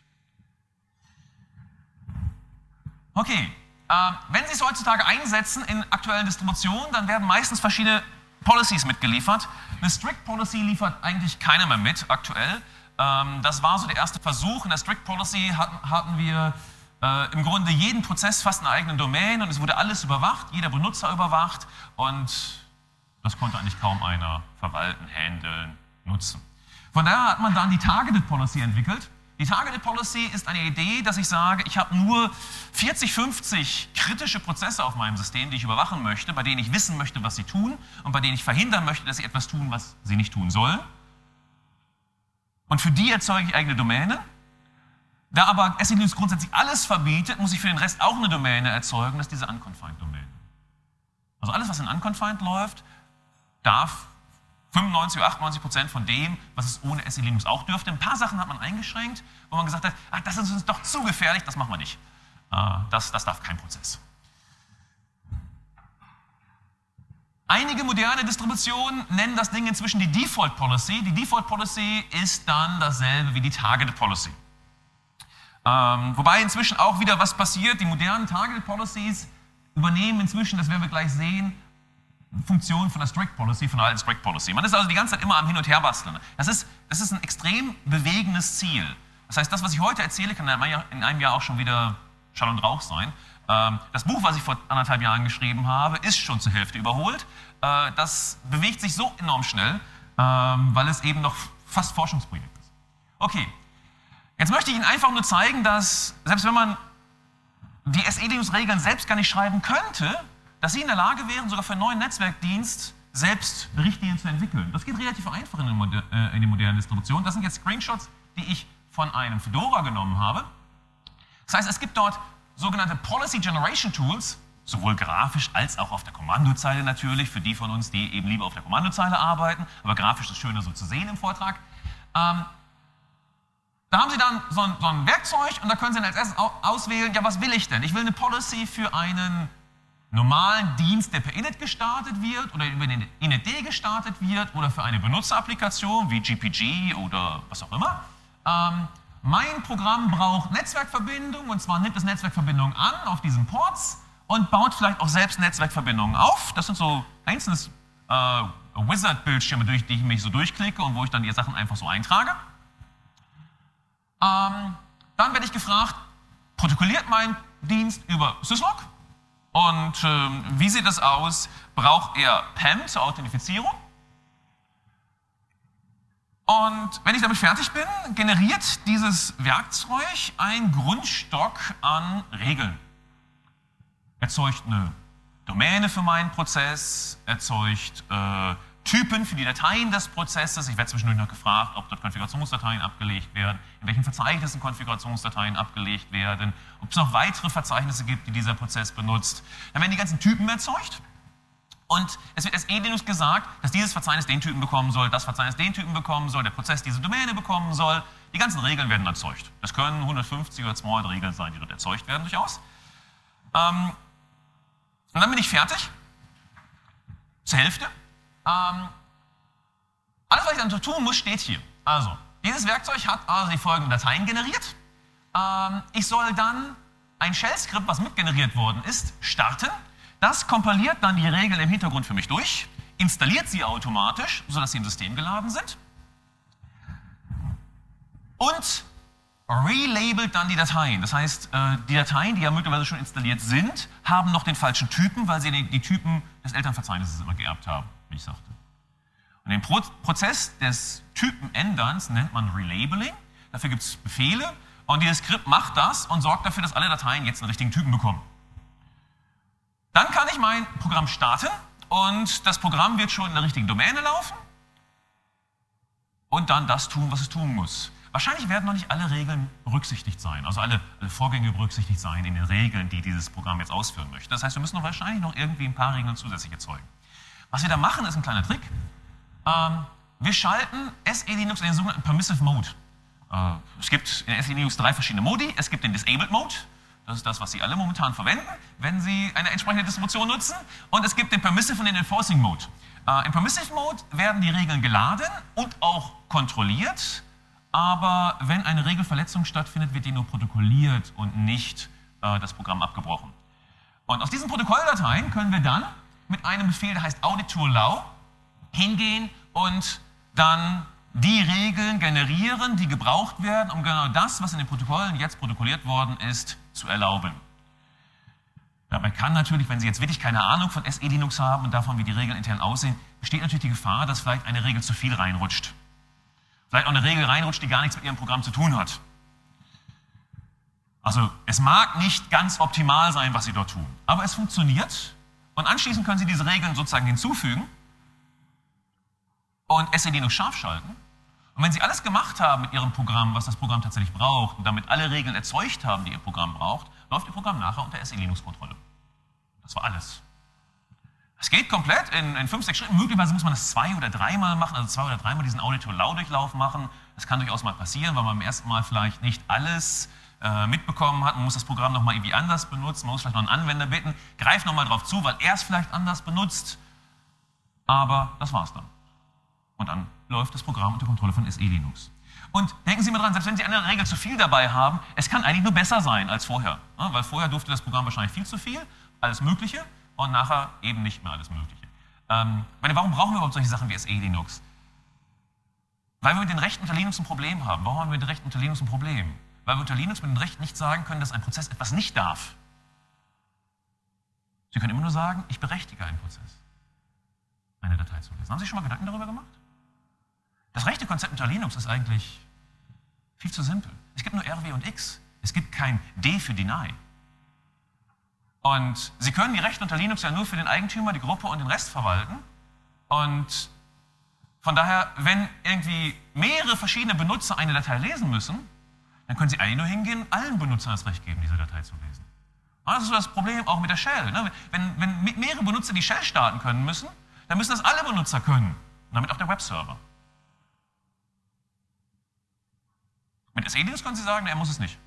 Okay, wenn Sie es heutzutage einsetzen in aktuellen Distributionen, dann werden meistens verschiedene Policies mitgeliefert. Eine Strict Policy liefert eigentlich keiner mehr mit aktuell. Das war so der erste Versuch. In der Strict Policy hatten wir im Grunde jeden Prozess fast eine eigene Domain und es wurde alles überwacht, jeder Benutzer überwacht und das konnte eigentlich kaum einer verwalten, handeln, nutzen. Von daher hat man dann die Targeted Policy entwickelt. Die Targeted Policy ist eine Idee, dass ich sage, ich habe nur 40, 50 kritische Prozesse auf meinem System, die ich überwachen möchte, bei denen ich wissen möchte, was sie tun und bei denen ich verhindern möchte, dass sie etwas tun, was sie nicht tun sollen. Und für die erzeuge ich eigene Domäne. Da aber SE Linux grundsätzlich alles verbietet, muss ich für den Rest auch eine Domäne erzeugen, das ist diese Unconfined-Domäne. Also alles, was in Unconfined läuft, darf 95 oder 98% von dem, was es ohne SE Linux auch dürfte. Ein paar Sachen hat man eingeschränkt, wo man gesagt hat, das ist uns doch zu gefährlich, das machen wir nicht. Das darf kein Prozess. Einige moderne Distributionen nennen das Ding inzwischen die Default Policy. Die Default Policy ist dann dasselbe wie die Targeted Policy. Wobei inzwischen auch wieder was passiert. Die modernen Targeted Policies übernehmen inzwischen, das werden wir gleich sehen, Funktionen von der Strict Policy, von der alten Strict Policy. Man ist also die ganze Zeit immer am Hin- und Herbasteln. Das ist ein extrem bewegendes Ziel. Das heißt, das, was ich heute erzähle, kann in einem Jahr auch schon wieder Schall und Rauch sein. Das Buch, was ich vor 1,5 Jahren geschrieben habe, ist schon zur Hälfte überholt. Das bewegt sich so enorm schnell, weil es eben noch fast Forschungsprojekt ist. Okay, jetzt möchte ich Ihnen einfach nur zeigen, dass selbst wenn man die SE Linux-Regeln selbst gar nicht schreiben könnte, dass Sie in der Lage wären, sogar für einen neuen Netzwerkdienst selbst Richtlinien zu entwickeln. Das geht relativ einfach in den modernen Distributionen. Das sind jetzt Screenshots, die ich von einem Fedora genommen habe. Das heißt, es gibt dort sogenannte Policy Generation Tools, sowohl grafisch als auch auf der Kommandozeile natürlich, für die von uns, die eben lieber auf der Kommandozeile arbeiten, aber grafisch ist schöner so zu sehen im Vortrag. Da haben Sie dann so ein Werkzeug und da können Sie dann als erstes auswählen, ja, was will ich denn? Ich will eine Policy für einen normalen Dienst, der per Init gestartet wird oder über den Init-D gestartet wird oder für eine Benutzerapplikation wie GPG oder was auch immer. Mein Programm braucht Netzwerkverbindungen und zwar nimmt es Netzwerkverbindungen an auf diesen Ports und baut vielleicht auch selbst Netzwerkverbindungen auf. Das sind so einzelne Wizard-Bildschirme, durch die ich mich so durchklicke und wo ich dann die Sachen einfach so eintrage. Dann werde ich gefragt, protokolliert mein Dienst über Syslog? Und wie sieht das aus? Braucht er PAM zur Authentifizierung? Und wenn ich damit fertig bin, generiert dieses Werkzeug einen Grundstock an Regeln. Erzeugt eine Domäne für meinen Prozess, erzeugt Typen für die Dateien des Prozesses. Ich werde zwischendurch noch gefragt, ob dort Konfigurationsdateien abgelegt werden, in welchen Verzeichnissen Konfigurationsdateien abgelegt werden, ob es noch weitere Verzeichnisse gibt, die dieser Prozess benutzt. Dann werden die ganzen Typen erzeugt und es wird SE Linux gesagt, dass dieses Verzeichnis den Typen bekommen soll, das Verzeichnis den Typen bekommen soll, der Prozess diese Domäne bekommen soll. Die ganzen Regeln werden erzeugt. Das können 150 oder 200 Regeln sein, die dort erzeugt werden durchaus. Und dann bin ich fertig, zur Hälfte. Alles, was ich dann tun muss, steht hier. Also, dieses Werkzeug hat also die folgenden Dateien generiert. Ich soll dann ein Shell-Skript, was mitgeneriert worden ist, starten. Das kompiliert dann die Regeln im Hintergrund für mich durch, installiert sie automatisch, sodass sie im System geladen sind und relabelt dann die Dateien. Das heißt, die Dateien, die ja möglicherweise schon installiert sind, haben noch den falschen Typen, weil sie die Typen des Elternverzeichnisses immer geerbt haben, wie ich sagte. Und den Prozess des Typenänderns nennt man Relabeling. Dafür gibt es Befehle und dieses Skript macht das und sorgt dafür, dass alle Dateien jetzt einen richtigen Typen bekommen. Dann kann ich mein Programm starten und das Programm wird schon in der richtigen Domäne laufen und dann das tun, was es tun muss. Wahrscheinlich werden noch nicht alle Regeln berücksichtigt sein, also alle Vorgänge berücksichtigt sein in den Regeln, die dieses Programm jetzt ausführen möchte. Das heißt, wir müssen wahrscheinlich noch irgendwie ein paar Regeln zusätzlich erzeugen. Was wir da machen, ist ein kleiner Trick. Wir schalten SE Linux in den sogenannten Permissive Mode. Es gibt in SE Linux 3 verschiedene Modi. Es gibt den Disabled Mode. Das ist das, was Sie alle momentan verwenden, wenn Sie eine entsprechende Distribution nutzen. Und es gibt den Permissive und den Enforcing Mode. Im Permissive Mode werden die Regeln geladen und auch kontrolliert, aber wenn eine Regelverletzung stattfindet, wird die nur protokolliert und nicht das Programm abgebrochen. Und aus diesen Protokolldateien können wir dann mit einem Befehl, der heißt audit to allow, hingehen und dann die Regeln generieren, die gebraucht werden, um genau das, was in den Protokollen jetzt protokolliert worden ist, zu erlauben. Dabei kann natürlich, wenn Sie jetzt wirklich keine Ahnung von SE Linux haben und davon, wie die Regeln intern aussehen, besteht natürlich die Gefahr, dass vielleicht eine Regel zu viel reinrutscht. Vielleicht auch eine Regel reinrutscht, die gar nichts mit Ihrem Programm zu tun hat. Also es mag nicht ganz optimal sein, was Sie dort tun, aber es funktioniert und anschließend können Sie diese Regeln sozusagen hinzufügen und SE Linux scharf schalten. Und wenn Sie alles gemacht haben mit Ihrem Programm, was das Programm tatsächlich braucht und damit alle Regeln erzeugt haben, die Ihr Programm braucht, läuft Ihr Programm nachher unter SE Linux Kontrolle. Das war alles. Es geht komplett in 5, 6 Schritten. Möglicherweise muss man das 2 oder 3 Mal machen, also 2 oder 3 Mal diesen audit to allow Durchlauf machen. Das kann durchaus mal passieren, weil man beim ersten Mal vielleicht nicht alles mitbekommen hat. Man muss das Programm nochmal irgendwie anders benutzen. Man muss vielleicht noch einen Anwender bitten, greift nochmal drauf zu, weil er es vielleicht anders benutzt. Aber das war's dann. Und dann läuft das Programm unter Kontrolle von SE Linux. Und denken Sie mal dran, selbst wenn Sie eine Regel zu viel dabei haben, es kann eigentlich nur besser sein als vorher. Ja, weil vorher durfte das Programm wahrscheinlich viel zu viel, alles Mögliche, und nachher eben nicht mehr alles Mögliche. Warum brauchen wir überhaupt solche Sachen wie SE Linux? Weil wir mit den Rechten unter Linux ein Problem haben. Warum haben wir mit den Rechten unter Linux ein Problem? Weil wir unter Linux mit den Rechten nicht sagen können, dass ein Prozess etwas nicht darf. Sie können immer nur sagen, ich berechtige einen Prozess, eine Datei zu lesen. Haben Sie sich schon mal Gedanken darüber gemacht? Das rechte Konzept unter Linux ist eigentlich viel zu simpel. Es gibt nur RW und X. Es gibt kein D für Deny. Und Sie können die Rechte unter Linux ja nur für den Eigentümer, die Gruppe und den Rest verwalten. Und von daher, wenn irgendwie mehrere verschiedene Benutzer eine Datei lesen müssen, dann können Sie eigentlich nur hingehen und allen Benutzern das Recht geben, diese Datei zu lesen. Das ist so das Problem auch mit der Shell. Ne? Wenn mehrere Benutzer die Shell starten können müssen, dann müssen das alle Benutzer können. Und damit auch der Webserver. Mit SE Linux können Sie sagen, er muss es nicht.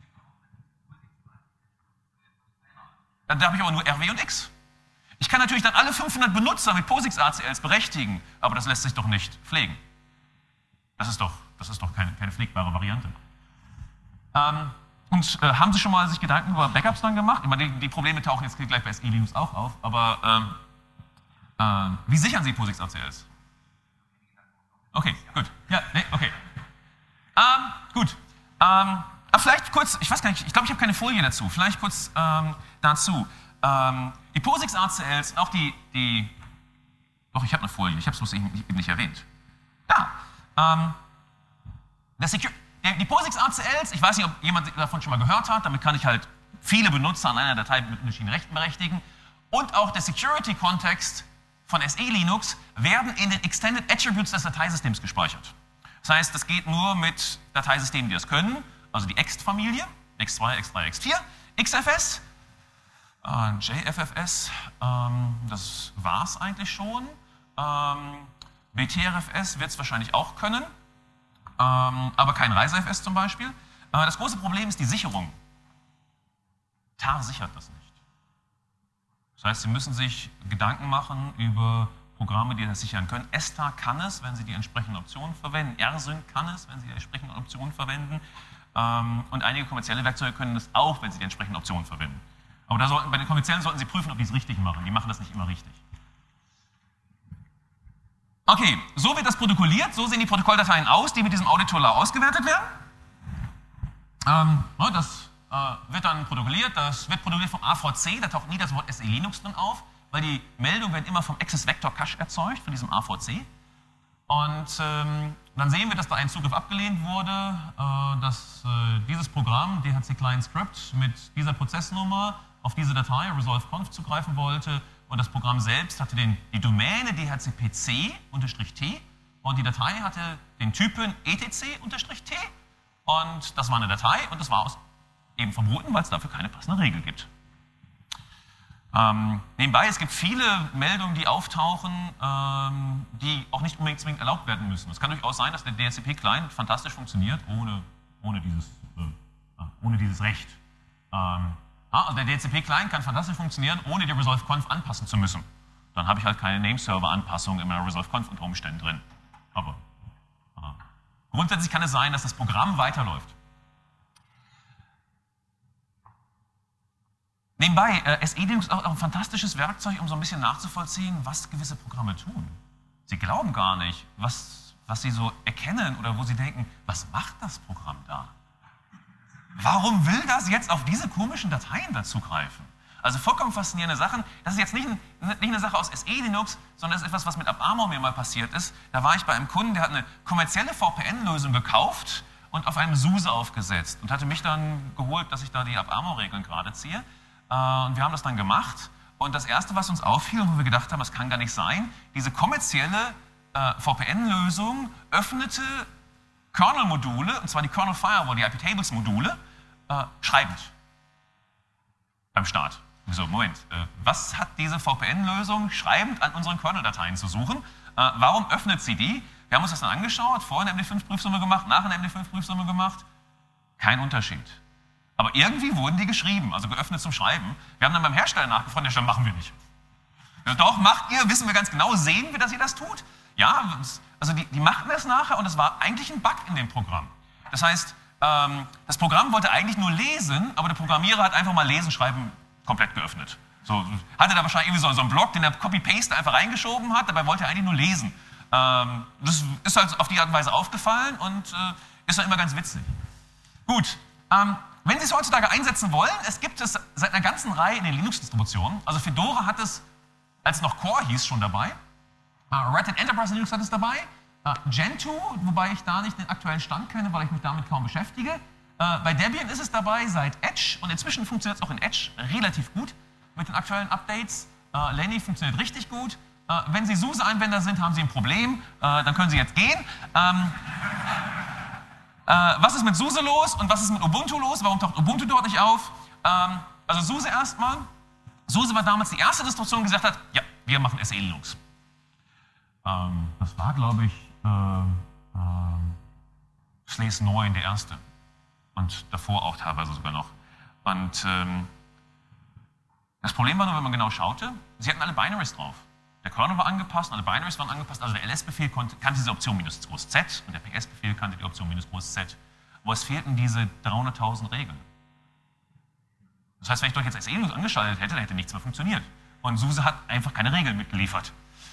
Dann habe ich aber nur RW und X. Ich kann natürlich dann alle 500 Benutzer mit POSIX ACLs berechtigen, aber das lässt sich doch nicht pflegen. Das ist doch keine pflegbare Variante. Haben Sie schon mal sich Gedanken über Backups dann gemacht? Ich meine, die Probleme tauchen jetzt gleich bei SE Linux auch auf, aber wie sichern Sie POSIX ACLs? Okay, gut. Ja, nee, okay. Gut. Aber vielleicht kurz, ich weiß gar nicht, ich glaube, ich habe keine Folie dazu. Vielleicht kurz dazu. Die POSIX ACLs, auch doch, ich habe eine Folie, ich habe es bloß eben nicht erwähnt. Da. Die POSIX ACLs, ich weiß nicht, ob jemand davon schon mal gehört hat, damit kann ich halt viele Benutzer an einer Datei mit unterschiedlichen Rechten berechtigen. Und auch der Security-Kontext von SE Linux werden in den Extended Attributes des Dateisystems gespeichert. Das heißt, das geht nur mit Dateisystemen, die das können, also die ext-Familie, x2, x3, x4, XFS, JFFS, das war es eigentlich schon. BTRFS wird es wahrscheinlich auch können, aber kein ReiseFS zum Beispiel. Das große Problem ist die Sicherung. TAR sichert das nicht. Das heißt, Sie müssen sich Gedanken machen über Programme, die das sichern können. ESTA kann es, wenn Sie die entsprechenden Optionen verwenden. RSync kann es, wenn Sie die entsprechenden Optionen verwenden. Und einige kommerzielle Werkzeuge können es auch, wenn Sie die entsprechenden Optionen verwenden. Aber bei den kommerziellen sollten Sie prüfen, ob die es richtig machen. Die machen das nicht immer richtig. Okay, so wird das protokolliert. So sehen die Protokolldateien aus, die mit diesem audit to allow ausgewertet werden. Das wird dann protokolliert. Das wird protokolliert vom AVC. Da taucht nie das Wort SE Linux drin auf, weil die Meldungen werden immer vom Access Vector Cache erzeugt, von diesem AVC. Und dann sehen wir, dass da ein Zugriff abgelehnt wurde, dass dieses Programm, DHC Client Script, mit dieser Prozessnummer auf diese Datei resolve-conf zugreifen wollte. Und das Programm selbst hatte die Domäne dhcpc-t und die Datei hatte den Typen etc-t. Und das war eine Datei und das war eben verboten, weil es dafür keine passende Regel gibt. Nebenbei, es gibt viele Meldungen, die auftauchen, die auch nicht unbedingt zwingend erlaubt werden müssen. Es kann durchaus sein, dass der DHCP-Client fantastisch funktioniert, ohne dieses Recht. Also der DHCP-Client kann fantastisch funktionieren, ohne die Resolve-Conf anpassen zu müssen. Dann habe ich halt keine Nameserver-Anpassung in meiner Resolve-Conf unter Umständen drin. Aber grundsätzlich kann es sein, dass das Programm weiterläuft. Nebenbei, SE-Linux ist auch ein fantastisches Werkzeug, um so ein bisschen nachzuvollziehen, was gewisse Programme tun. Sie glauben gar nicht, was sie so erkennen oder wo sie denken, was macht das Programm da? Warum will das jetzt auf diese komischen Dateien da zugreifen? Also vollkommen faszinierende Sachen. Das ist jetzt nicht eine Sache aus SE-Linux, sondern das ist etwas, was mit AppArmor mir mal passiert ist. Da war ich bei einem Kunden, der hat eine kommerzielle VPN-Lösung gekauft und auf einem SUSE aufgesetzt und hatte mich dann geholt, dass ich da die AppArmor-Regeln gerade ziehe. Und wir haben das dann gemacht. Und das Erste, was uns auffiel und wo wir gedacht haben, das kann gar nicht sein, diese kommerzielle VPN-Lösung öffnete Kernel-Module, und zwar die Kernel Firewall, die IP-Tables-Module, schreibend beim Start. So, Moment, was hat diese VPN-Lösung schreibend an unseren Kernel-Dateien zu suchen? Warum öffnet sie die? Wir haben uns das dann angeschaut, vorher eine MD5-Prüfsumme gemacht, nachher eine MD5-Prüfsumme gemacht. Kein Unterschied. Aber irgendwie wurden die geschrieben, also geöffnet zum Schreiben. Wir haben dann beim Hersteller nachgefragt, der Hersteller, machen wir nicht. Doch, macht ihr, wissen wir ganz genau, sehen wir, dass ihr das tut? Ja, also die machten das nachher und es war eigentlich ein Bug in dem Programm. Das heißt, das Programm wollte eigentlich nur lesen, aber der Programmierer hat einfach mal Lesen, Schreiben komplett geöffnet. So, hatte da wahrscheinlich irgendwie so einen Block, den er Copy-Paste einfach reingeschoben hat, dabei wollte er eigentlich nur lesen. Das ist halt auf die Art und Weise aufgefallen und ist dann immer ganz witzig. Gut, wenn Sie es heutzutage einsetzen wollen, es gibt es seit einer ganzen Reihe in den Linux-Distributionen. Also Fedora hat es, als es noch Core hieß, schon dabei. Red Hat Enterprise Linux hat es dabei. Gentoo, wobei ich da nicht den aktuellen Stand kenne, weil ich mich damit kaum beschäftige. Bei Debian ist es dabei seit Edge und inzwischen funktioniert es auch in Edge relativ gut mit den aktuellen Updates. Lenny funktioniert richtig gut. Wenn Sie SUSE-Anwender sind, haben Sie ein Problem. Dann können Sie jetzt gehen. Was ist mit SUSE los und was ist mit Ubuntu los? Warum taucht Ubuntu dort nicht auf? Also SUSE erstmal. SUSE war damals die erste Distribution, die gesagt hat, ja, wir machen SE-Linux. Das war, glaube ich, SLACE 9, der erste. Und davor auch teilweise sogar noch. Und das Problem war nur, wenn man genau schaute, sie hatten alle Binaries drauf. Der Kernel war angepasst, alle Binaries waren angepasst, also der ls-Befehl kannte diese Option -z und der ps-Befehl kannte die Option -z. Aber es fehlten diese 300.000 Regeln. Das heißt, wenn ich doch jetzt SE-Linux angeschaltet hätte, dann hätte nichts mehr funktioniert. Und SUSE hat einfach keine Regeln mitgeliefert.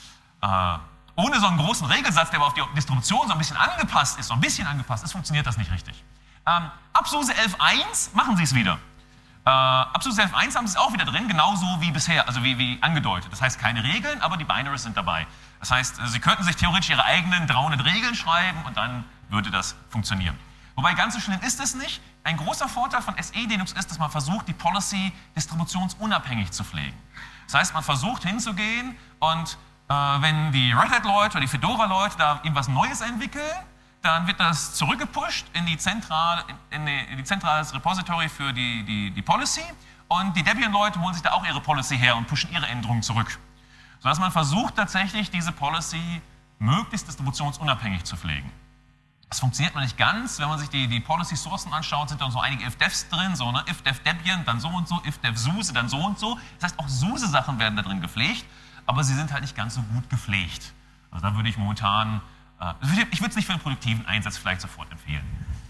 Ohne so einen großen Regelsatz, der aber auf die Distribution so ein bisschen angepasst ist, funktioniert das nicht richtig. Ab SUSE 11.1 machen Sie es wieder. Ab SUSE 11.1 haben Sie es auch wieder drin, genauso wie bisher, also wie angedeutet. Das heißt, keine Regeln, aber die Binaries sind dabei. Das heißt, Sie könnten sich theoretisch Ihre eigenen 300 Regeln schreiben und dann würde das funktionieren. Wobei ganz so schlimm ist es nicht. Ein großer Vorteil von SE-Linux ist, dass man versucht, die Policy distributionsunabhängig zu pflegen. Das heißt, man versucht hinzugehen und wenn die Red Hat-Leute oder die Fedora-Leute da irgendwas Neues entwickeln, dann wird das zurückgepusht in die zentrales Repository für die Policy und die Debian-Leute holen sich da auch ihre Policy her und pushen ihre Änderungen zurück. Sodass man versucht tatsächlich, diese Policy möglichst distributionsunabhängig zu pflegen. Das funktioniert noch nicht ganz. Wenn man sich die Policy-Sourcen anschaut, sind da so einige if-devs drin, so, ne? if-dev Debian, dann so und so, if-dev SUSE, dann so und so. Das heißt, auch SUSE-Sachen werden da drin gepflegt, aber sie sind halt nicht ganz so gut gepflegt. Also da würde ich momentan, ich würde es nicht für einen produktiven Einsatz vielleicht sofort empfehlen.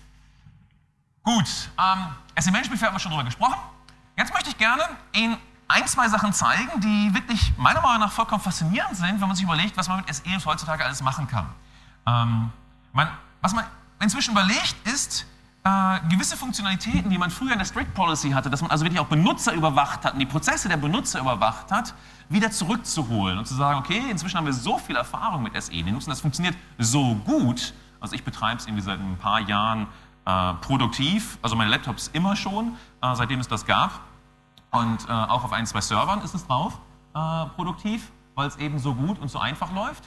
Gut, SE-Management haben wir schon drüber gesprochen. Jetzt möchte ich gerne Ihnen ein, zwei Sachen zeigen, die wirklich meiner Meinung nach vollkommen faszinierend sind, wenn man sich überlegt, was man mit SE heutzutage alles machen kann. Was man inzwischen überlegt, ist, gewisse Funktionalitäten, die man früher in der Strict Policy hatte, dass man also wirklich auch Benutzer überwacht hat und die Prozesse der Benutzer überwacht hat, wieder zurückzuholen und zu sagen, okay, inzwischen haben wir so viel Erfahrung mit SE-Linux und das funktioniert so gut, also ich betreibe es irgendwie seit ein paar Jahren produktiv, also meine Laptops immer schon, seitdem es das gab und auch auf ein, zwei Servern ist es drauf, produktiv, weil es eben so gut und so einfach läuft.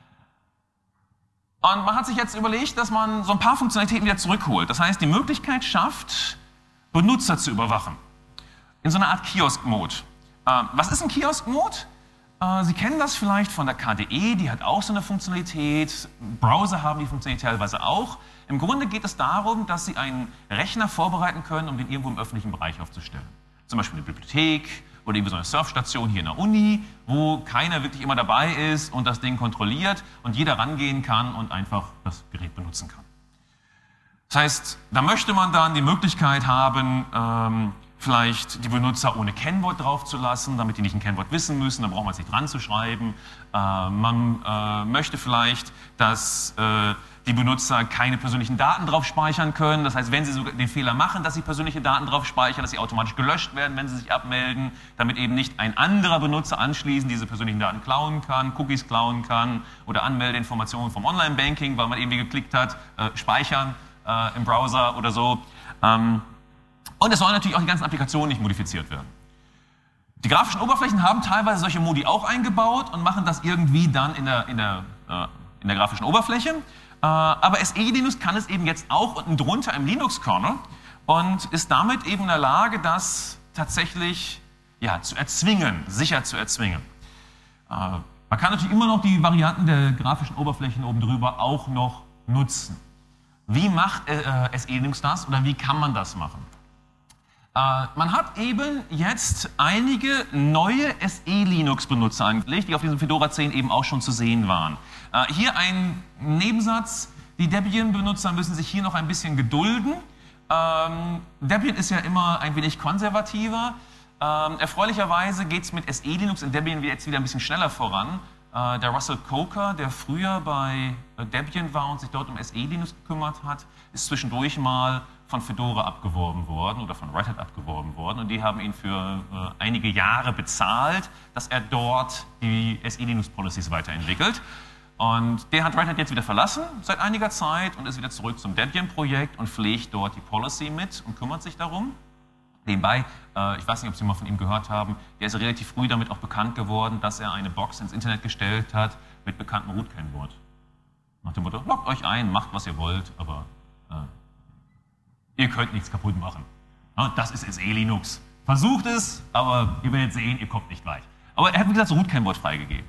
Und man hat sich jetzt überlegt, dass man so ein paar Funktionalitäten wieder zurückholt. Das heißt, die Möglichkeit schafft, Benutzer zu überwachen. In so einer Art Kiosk-Mode. Was ist ein Kiosk-Mode? Sie kennen das vielleicht von der KDE, die hat auch so eine Funktionalität. Browser haben die Funktionalität teilweise auch. Im Grunde geht es darum, dass Sie einen Rechner vorbereiten können, um den irgendwo im öffentlichen Bereich aufzustellen. Zum Beispiel eine Bibliothek oder irgendwie so eine Surfstation hier in der Uni, wo keiner wirklich immer dabei ist und das Ding kontrolliert und jeder rangehen kann und einfach das Gerät benutzen kann. Das heißt, da möchte man dann die Möglichkeit haben, vielleicht die Benutzer ohne Kennwort drauf zu lassen, damit die nicht ein Kennwort wissen müssen, dann braucht man es nicht dran zu schreiben. Man möchte vielleicht, dass die Benutzer keine persönlichen Daten drauf speichern können. Das heißt, wenn sie sogar den Fehler machen, dass sie persönliche Daten drauf speichern, dass sie automatisch gelöscht werden, wenn sie sich abmelden, damit eben nicht ein anderer Benutzer anschließend diese persönlichen Daten klauen kann, Cookies klauen kann oder Anmeldeinformationen vom Online-Banking, weil man irgendwie geklickt hat, speichern im Browser oder so. Und es sollen natürlich auch die ganzen Applikationen nicht modifiziert werden. Die grafischen Oberflächen haben teilweise solche Modi auch eingebaut und machen das irgendwie dann in der grafischen Oberfläche. Aber SE Linux kann es eben jetzt auch unten drunter im Linux-Kernel und ist damit eben in der Lage, das tatsächlich zu erzwingen, sicher zu erzwingen. Man kann natürlich immer noch die Varianten der grafischen Oberflächen oben drüber auch noch nutzen. Wie macht SE Linux das oder wie kann man das machen? Man hat eben jetzt einige neue SE Linux-Benutzer angelegt, die auf diesem Fedora 10 eben auch schon zu sehen waren. Hier ein Nebensatz, die Debian-Benutzer müssen sich hier noch ein bisschen gedulden. Debian ist ja immer ein wenig konservativer. Erfreulicherweise geht es mit SE Linux in Debian jetzt wieder ein bisschen schneller voran. Der Russell Coker, der früher bei Debian war und sich dort um SE Linux gekümmert hat, ist zwischendurch mal von Fedora abgeworben worden oder von Red Hat abgeworben worden und die haben ihn für einige Jahre bezahlt, dass er dort die SE Linux Policies weiterentwickelt. Und der hat Red Hat jetzt wieder verlassen seit einiger Zeit und ist wieder zurück zum Debian-Projekt und pflegt dort die Policy mit und kümmert sich darum. Nebenbei, ich weiß nicht, ob Sie mal von ihm gehört haben, der ist relativ früh damit auch bekannt geworden, dass er eine Box ins Internet gestellt hat mit bekanntem Root-Kennwort. Nach dem Motto, loggt euch ein, macht was ihr wollt, aber ihr könnt nichts kaputt machen. Das ist SE Linux. Versucht es, aber ihr werdet sehen, ihr kommt nicht weit. Aber er hat, wie gesagt, das Root-Kennwort freigegeben.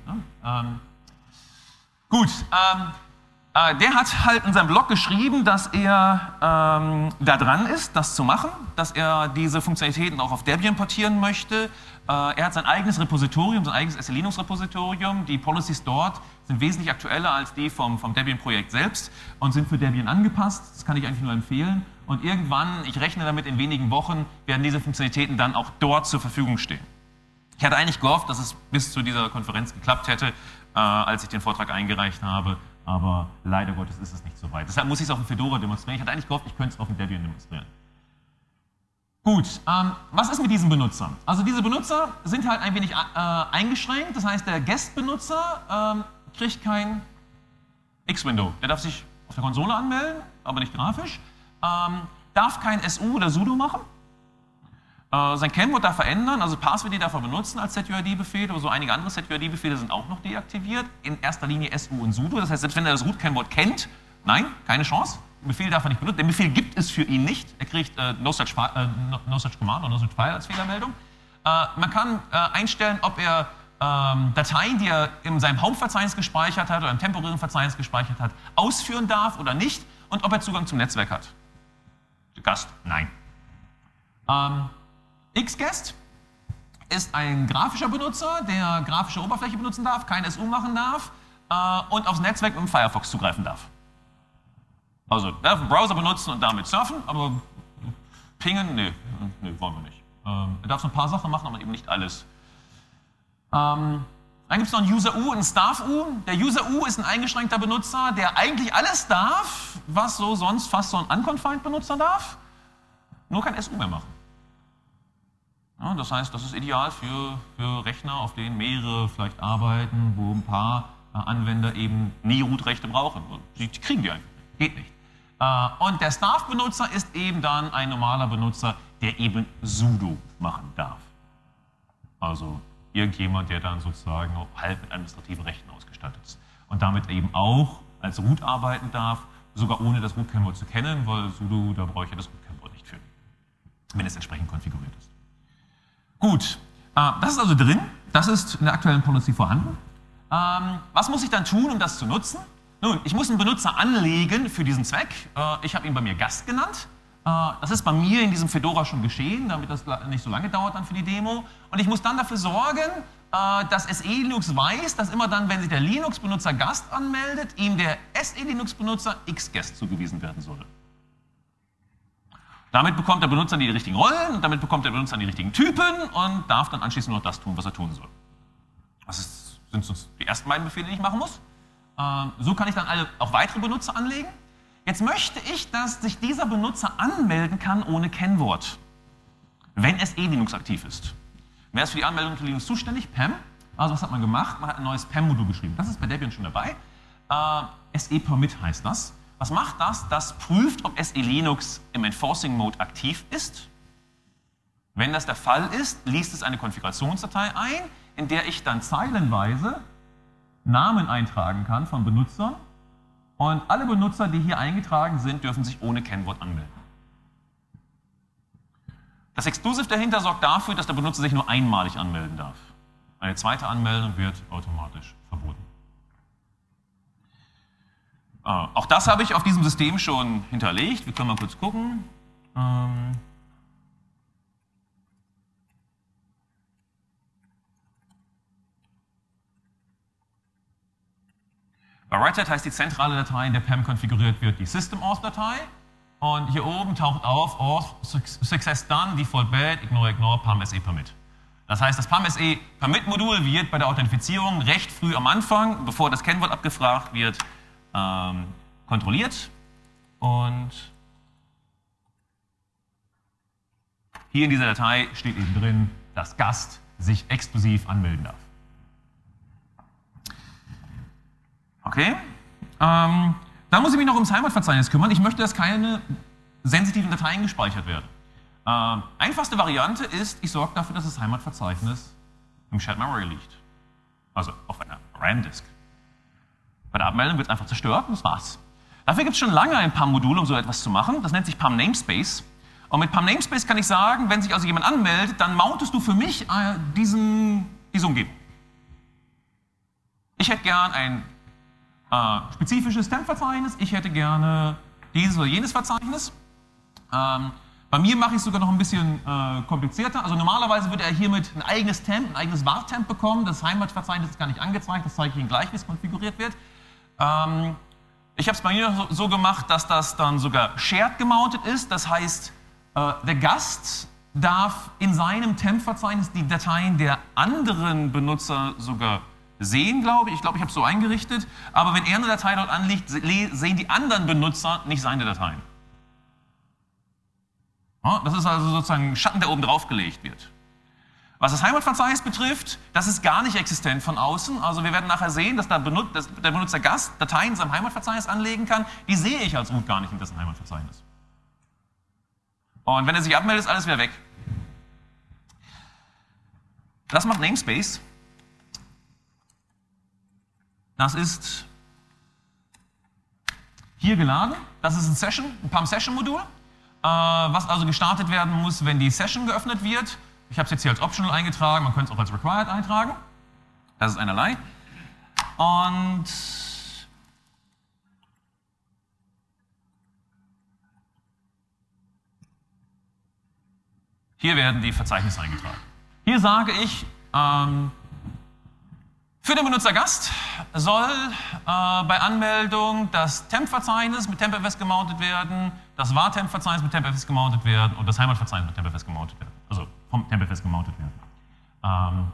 Gut, der hat halt in seinem Blog geschrieben, dass er da dran ist, das zu machen, dass er diese Funktionalitäten auch auf Debian portieren möchte. Er hat sein eigenes Repositorium, sein eigenes SE Linux Repositorium. Die Policies dort sind wesentlich aktueller als die vom Debian-Projekt selbst und sind für Debian angepasst. Das kann ich eigentlich nur empfehlen. Und irgendwann, ich rechne damit in wenigen Wochen, werden diese Funktionalitäten dann auch dort zur Verfügung stehen. Ich hatte eigentlich gehofft, dass es bis zu dieser Konferenz geklappt hätte, als ich den Vortrag eingereicht habe. Aber leider Gottes ist es nicht so weit. Deshalb muss ich es auf dem Fedora demonstrieren. Ich hatte eigentlich gehofft, ich könnte es auf dem Debian demonstrieren. Gut, was ist mit diesen Benutzern? Also diese Benutzer sind halt ein wenig eingeschränkt. Das heißt, der Guest-Benutzer kriegt kein X-Window. Der darf sich auf der Konsole anmelden, aber nicht grafisch. Darf kein SU oder sudo machen. Sein Kennwort darf er ändern, also Passwörter darf er benutzen als ZUID-Befehl, aber so einige andere ZUID-Befehle sind auch noch deaktiviert. In erster Linie SU und sudo, das heißt, selbst wenn er das Root-Kennwort kennt, nein, keine Chance. Den Befehl darf er nicht benutzen. Den Befehl gibt es für ihn nicht. Er kriegt no such command oder no such file als Fehlermeldung. Man kann einstellen, ob er Dateien, die er in seinem Hauptverzeichnis gespeichert hat oder im temporären Verzeichnis gespeichert hat, ausführen darf oder nicht und ob er Zugang zum Netzwerk hat. Gast, nein. Xguest ist ein grafischer Benutzer, der grafische Oberfläche benutzen darf, kein SU machen darf und aufs Netzwerk mit dem Firefox zugreifen darf. Also, er darf einen Browser benutzen und damit surfen, aber pingen, nee, wollen wir nicht. Er darf so ein paar Sachen machen, aber eben nicht alles. Dann gibt es noch einen User-U und einen Staff-U. Der User-U ist ein eingeschränkter Benutzer, der eigentlich alles darf, was so sonst fast so ein Unconfined-Benutzer darf, nur kein SU mehr machen. Ja, das heißt, das ist ideal für Rechner, auf denen mehrere vielleicht arbeiten, wo ein paar Anwender eben nie Root-Rechte brauchen. Die kriegen die einfach nicht. Geht nicht. Und der Staff-Benutzer ist eben dann ein normaler Benutzer, der eben sudo machen darf. Also irgendjemand, der dann sozusagen auch halb mit administrativen Rechten ausgestattet ist. Und damit eben auch als Root arbeiten darf, sogar ohne das Root-Kennwort zu kennen, weil sudo, da brauche ich ja das Root-Kennwort nicht für, wenn es entsprechend konfiguriert ist. Gut, das ist also drin. Das ist in der aktuellen Policy vorhanden. Was muss ich dann tun, um das zu nutzen? Nun, ich muss einen Benutzer anlegen für diesen Zweck. Ich habe ihn bei mir Gast genannt. Das ist bei mir in diesem Fedora schon geschehen, damit das nicht so lange dauert dann für die Demo. Und ich muss dann dafür sorgen, dass SE Linux weiß, dass immer dann, wenn sich der Linux-Benutzer Gast anmeldet, ihm der SE Linux-Benutzer Xguest zugewiesen werden soll. Damit bekommt der Benutzer die richtigen Rollen, und damit bekommt der Benutzer die richtigen Typen und darf dann anschließend nur noch das tun, was er tun soll. Das sind so die ersten beiden Befehle, die ich machen muss. So kann ich dann auch weitere Benutzer anlegen. Jetzt möchte ich, dass sich dieser Benutzer anmelden kann ohne Kennwort, wenn SE Linux aktiv ist. Wer ist für die Anmeldung für Linux zuständig? PAM. Also was hat man gemacht? Man hat ein neues PAM-Modul geschrieben. Das ist bei Debian schon dabei. SE Permit heißt das. Was macht das? Das prüft, ob SE Linux im Enforcing Mode aktiv ist. Wenn das der Fall ist, liest es eine Konfigurationsdatei ein, in der ich dann zeilenweise Namen eintragen kann von Benutzern. Und alle Benutzer, die hier eingetragen sind, dürfen sich ohne Kennwort anmelden. Das Exclusive dahinter sorgt dafür, dass der Benutzer sich nur einmalig anmelden darf. Eine zweite Anmeldung wird automatisch verboten. Auch das habe ich auf diesem System schon hinterlegt. Wir können mal kurz gucken. Bei WriteSet heißt die zentrale Datei, in der PAM konfiguriert wird, die System-Auth-Datei. Und hier oben taucht auf Auth Success Done, Default Bad, Ignore, PAM SE Permit. Das heißt, das PAM SE Permit Modul wird bei der Authentifizierung recht früh am Anfang, bevor das Kennwort abgefragt wird, kontrolliert. Und hier in dieser Datei steht eben drin, dass Gast sich exklusiv anmelden darf. Okay, dann muss ich mich noch ums Heimatverzeichnis kümmern. Ich möchte, dass keine sensitiven Dateien gespeichert werden. Einfachste Variante ist, ich sorge dafür, dass das Heimatverzeichnis im Shared Memory liegt. Also auf einer RAM-Disk. Bei der Abmeldung wird es einfach zerstört und das war's. Dafür gibt es schon lange ein PAM-Modul, um so etwas zu machen. Das nennt sich PAM Namespace. Und mit PAM Namespace kann ich sagen, wenn sich also jemand anmeldet, dann mountest du für mich diese Umgebung. Ich hätte gern ein spezifisches Temp-Verzeichnis, ich hätte gerne dieses oder jenes Verzeichnis. Bei mir mache ich es sogar noch ein bisschen komplizierter. Also normalerweise würde er hiermit ein eigenes Temp, ein eigenes var-Temp bekommen. Das Heimatverzeichnis ist gar nicht angezeigt, das zeige ich Ihnen gleich, wie es konfiguriert wird. Ich habe es bei mir so gemacht, dass das dann sogar shared gemountet ist. Das heißt, der Gast darf in seinem Temp-Verzeichnis die Dateien der anderen Benutzer sogar sehen, glaube ich. Ich glaube, ich habe es so eingerichtet. Aber wenn er eine Datei dort anlegt, sehen die anderen Benutzer nicht seine Dateien. Ja, das ist also sozusagen ein Schatten, der oben drauf gelegt wird. Was das Heimatverzeichnis betrifft, das ist gar nicht existent von außen. Also wir werden nachher sehen, dass der Benutzer Gast Dateien in seinem Heimatverzeichnis anlegen kann. Die sehe ich als Root gar nicht in dessen Heimatverzeichnis. Und wenn er sich abmeldet, ist alles wieder weg. Das macht Namespace. Das ist hier geladen. Das ist ein PAM-Session-Modul, was also gestartet werden muss, wenn die Session geöffnet wird. Ich habe es jetzt hier als Optional eingetragen, man könnte es auch als Required eintragen. Das ist einerlei. Und hier werden die Verzeichnisse eingetragen. Hier sage ich, für den Benutzer Gast soll bei Anmeldung das Temp-Verzeichnis mit TempFS gemountet werden, das var-Temp-Verzeichnis mit TempFS gemountet werden und das Heimatverzeichnis mit TempFS gemountet werden. Also vom TempFS gemountet werden.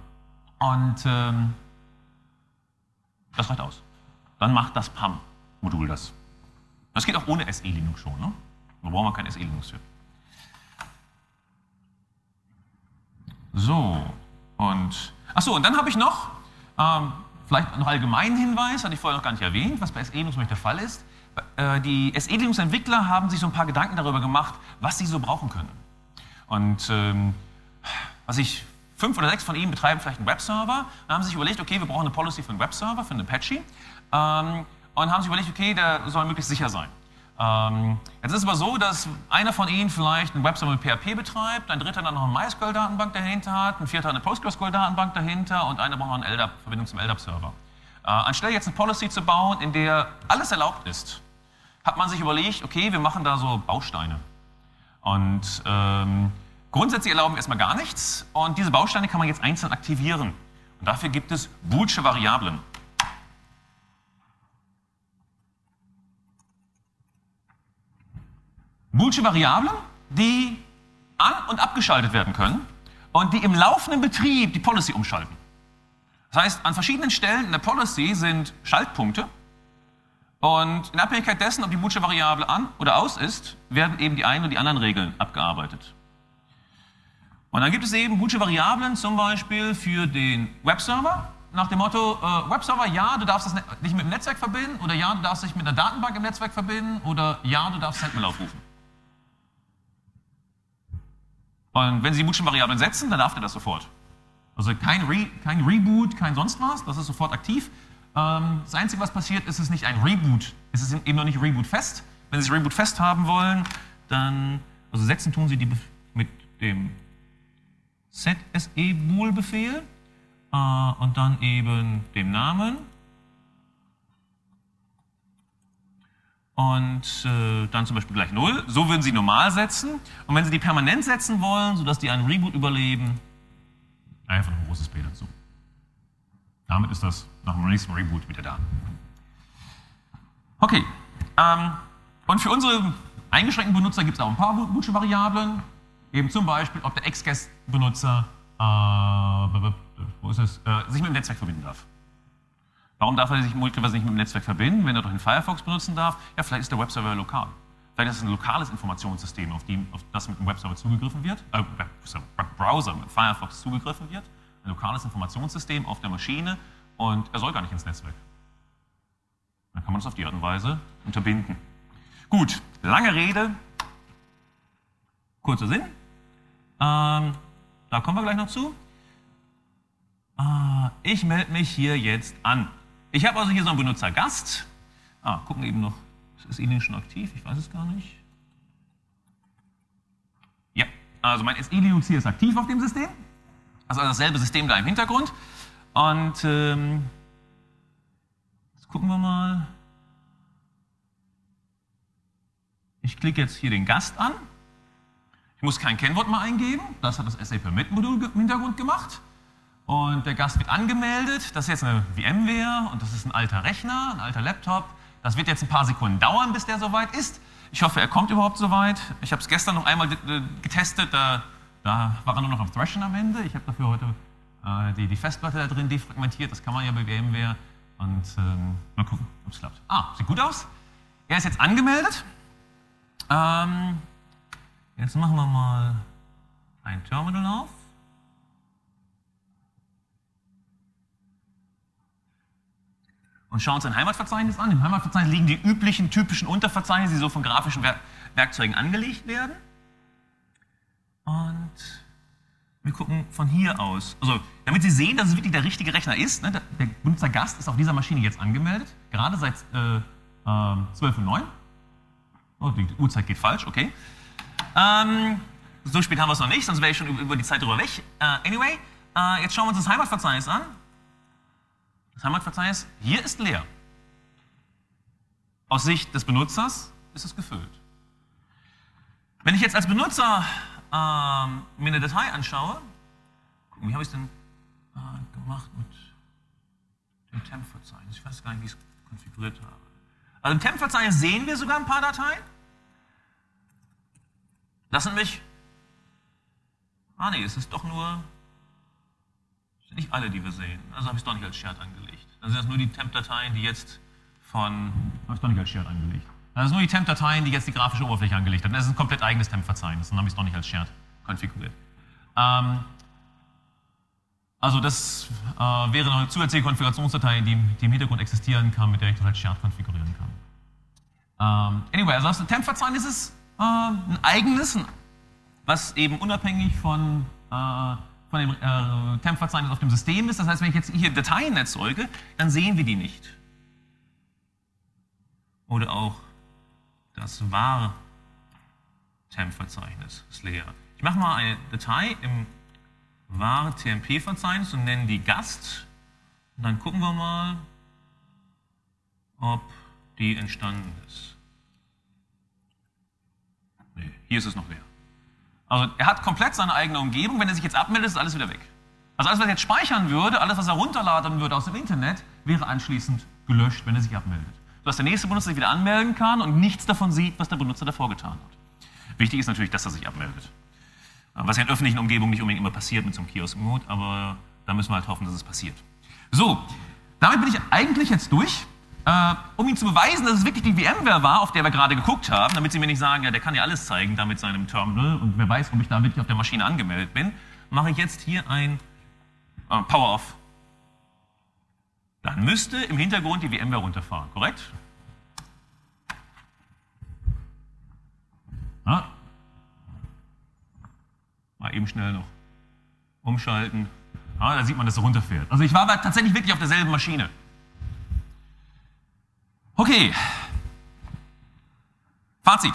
Das reicht aus. Dann macht das PAM-Modul das. Das geht auch ohne SE Linux schon. Ne? Da brauchen wir kein SE Linux für. So, und dann habe ich noch vielleicht noch allgemeinen Hinweis, hatte ich vorher noch gar nicht erwähnt, was bei SE Linux der Fall ist. Die SE Linux Entwickler haben sich so ein paar Gedanken darüber gemacht, was sie so brauchen können. Und 5 oder 6 von ihnen betreiben vielleicht einen Webserver und haben sich überlegt, okay, wir brauchen eine Policy für einen Webserver, für einen Apache. Und haben sich überlegt, okay, der soll möglichst sicher sein. Jetzt ist es aber so, dass einer von Ihnen vielleicht einen Webserver mit PHP betreibt, ein dritter dann noch eine MySQL-Datenbank dahinter hat, ein vierter eine PostgreSQL-Datenbank dahinter und einer braucht eine Verbindung zum LDAP-Server. Anstelle jetzt eine Policy zu bauen, in der alles erlaubt ist, hat man sich überlegt, okay, wir machen da so Bausteine. Und grundsätzlich erlauben wir erstmal gar nichts und diese Bausteine kann man jetzt einzeln aktivieren. Und dafür gibt es boolsche Variablen. Boolsche Variablen, die an- und abgeschaltet werden können und die im laufenden Betrieb die Policy umschalten. Das heißt, an verschiedenen Stellen in der Policy sind Schaltpunkte und in Abhängigkeit dessen, ob die Boolsche Variable an oder aus ist, werden eben die einen und die anderen Regeln abgearbeitet. Und dann gibt es eben Boolsche Variablen zum Beispiel für den Webserver nach dem Motto, Webserver, ja, du darfst dich mit dem Netzwerk verbinden oder ja, du darfst dich mit einer Datenbank im Netzwerk verbinden oder ja, du darfst Sendmail aufrufen. Und wenn Sie die Boolschen Variablen setzen, dann darf der das sofort. Also kein Reboot, kein sonst was, das ist sofort aktiv. Das Einzige, was passiert, ist es nicht ein Reboot, es ist eben noch nicht Reboot fest. Wenn Sie das Reboot fest haben wollen, dann, also setzen tun Sie die mit dem ZSE-Bool-Befehl und dann eben dem Namen. Und dann zum Beispiel gleich 0. So würden Sie normal setzen. Und wenn Sie die permanent setzen wollen, sodass die einen Reboot überleben, einfach ein großes P dazu. Damit ist das nach dem nächsten Reboot wieder da. Okay. Und für unsere eingeschränkten Benutzer gibt es auch ein paar boolsche Variablen. Eben zum Beispiel, ob der Exguest-Benutzer sich mit dem Netzwerk verbinden darf. Warum darf er sich möglicherweise nicht mit dem Netzwerk verbinden, wenn er doch den Firefox benutzen darf? Ja, vielleicht ist der Webserver lokal. Vielleicht ist es ein lokales Informationssystem, auf das mit dem Webserver zugegriffen wird, Browser mit Firefox zugegriffen wird. Ein lokales Informationssystem auf der Maschine und er soll gar nicht ins Netzwerk. Dann kann man das auf die Art und Weise unterbinden. Gut, lange Rede, kurzer Sinn. Da kommen wir gleich noch zu. Ich melde mich hier jetzt an. Ich habe also hier so einen Benutzergast. Gucken eben noch, ist Ihnen schon aktiv? Ich weiß es gar nicht. Ja, also mein SE-Linux hier ist aktiv auf dem System. Also dasselbe System da im Hintergrund. Und jetzt gucken wir mal. Ich klicke jetzt hier den Gast an. Ich muss kein Kennwort mehr eingeben. Das hat das SA-Permit-Modul im Hintergrund gemacht. Und der Gast wird angemeldet. Das ist jetzt eine VMware und das ist ein alter Rechner, ein alter Laptop. Das wird jetzt ein paar Sekunden dauern, bis der soweit ist. Ich hoffe, er kommt überhaupt soweit. Ich habe es gestern noch einmal getestet. Da war er nur noch am Thrashen am Ende. Ich habe dafür heute die Festplatte da drin defragmentiert. Das kann man ja bei VMware. Und mal gucken, ob es klappt. Sieht gut aus. Er ist jetzt angemeldet. Jetzt machen wir mal ein Terminal auf. Und schauen uns ein Heimatverzeichnis an. Im Heimatverzeichnis liegen die üblichen, typischen Unterverzeichnisse, die so von grafischen Werkzeugen angelegt werden. Und wir gucken von hier aus. Also, damit Sie sehen, dass es wirklich der richtige Rechner ist, ne, der Benutzergast ist auf dieser Maschine jetzt angemeldet, gerade seit 12:09 Uhr. Oh, die Uhrzeit geht falsch, okay. So spät haben wir es noch nicht, sonst wäre ich schon über die Zeit drüber weg. Anyway, jetzt schauen wir uns das Heimatverzeichnis an. Das Heimatverzeichnis hier ist leer. Aus Sicht des Benutzers ist es gefüllt. Wenn ich jetzt als Benutzer mir eine Datei anschaue, gucken, wie habe ich es denn gemacht mit dem Temp-Verzeichnis? Ich weiß gar nicht, wie ich es konfiguriert habe. Also im Temp-Verzeichnis sehen wir sogar ein paar Dateien. Das sind nämlich, nee, es ist doch nur, das sind nicht alle, die wir sehen. Also habe ich es doch nicht als Shared angelegt. Dann sind das nur die Temp-Dateien, die jetzt habe ich es doch nicht als Shared angelegt. Das sind nur die Temp-Dateien, die jetzt die grafische Oberfläche angelegt haben. Das ist ein komplett eigenes Temp-Verzeichnis, dann habe ich es doch nicht als Shared konfiguriert. Also das wäre noch eine zusätzliche Konfigurationsdatei, die im Hintergrund existieren kann, mit der ich das als Shared konfigurieren kann. Anyway, also das Temp-Verzeichnis ist ein eigenes, was eben unabhängig von dem Temp-Verzeichnis auf dem System ist. Das heißt, wenn ich jetzt hier Dateien erzeuge, dann sehen wir die nicht. Oder auch das var-temp-Verzeichnis ist leer. Ich mache mal eine Datei im var-tmp-Verzeichnis und nenne die Gast. Und dann gucken wir mal, ob die entstanden ist. Nee, hier ist es noch leer. Also er hat komplett seine eigene Umgebung. Wenn er sich jetzt abmeldet, ist alles wieder weg. Also alles, was er jetzt speichern würde, alles, was er runterladen würde aus dem Internet, wäre anschließend gelöscht, wenn er sich abmeldet. Sodass der nächste Benutzer sich wieder anmelden kann und nichts davon sieht, was der Benutzer davor getan hat. Wichtig ist natürlich, dass er sich abmeldet. Was ja in öffentlichen Umgebungen nicht unbedingt immer passiert mit so einem Kiosk-Mode, aber da müssen wir halt hoffen, dass es passiert. So, damit bin ich eigentlich jetzt durch. Um Ihnen zu beweisen, dass es wirklich die VMware war, auf der wir gerade geguckt haben, damit Sie mir nicht sagen, ja, der kann ja alles zeigen da mit seinem Terminal und wer weiß, ob ich da wirklich auf der Maschine angemeldet bin, mache ich jetzt hier ein Power-Off. Dann müsste im Hintergrund die VMware runterfahren, korrekt? Ja. Mal eben schnell noch umschalten. Ja, da sieht man, dass er runterfährt. Also ich war aber tatsächlich wirklich auf derselben Maschine. Okay, Fazit.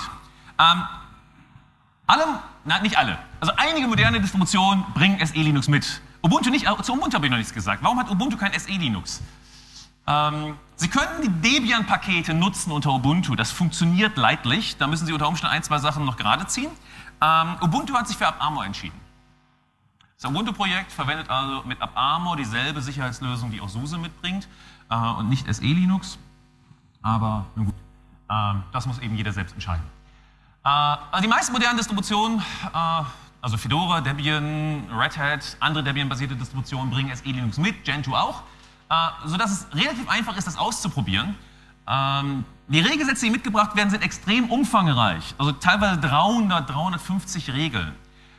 Nicht alle. Also einige moderne Distributionen bringen SE Linux mit. Ubuntu nicht, zu Ubuntu habe ich noch nichts gesagt. Warum hat Ubuntu kein SE Linux? Sie können die Debian-Pakete nutzen unter Ubuntu. Das funktioniert leidlich. Da müssen Sie unter Umständen ein, zwei Sachen noch gerade ziehen. Ubuntu hat sich für AppArmor entschieden. Das Ubuntu-Projekt verwendet also mit AppArmor dieselbe Sicherheitslösung, die auch SUSE mitbringt und nicht SE Linux. Aber nun gut, das muss eben jeder selbst entscheiden. Also die meisten modernen Distributionen, also Fedora, Debian, Red Hat, andere Debian-basierte Distributionen bringen SE Linux mit, Gentoo auch, sodass es relativ einfach ist, das auszuprobieren. Die Regelsätze, die mitgebracht werden, sind extrem umfangreich, also teilweise 300, 350 Regeln.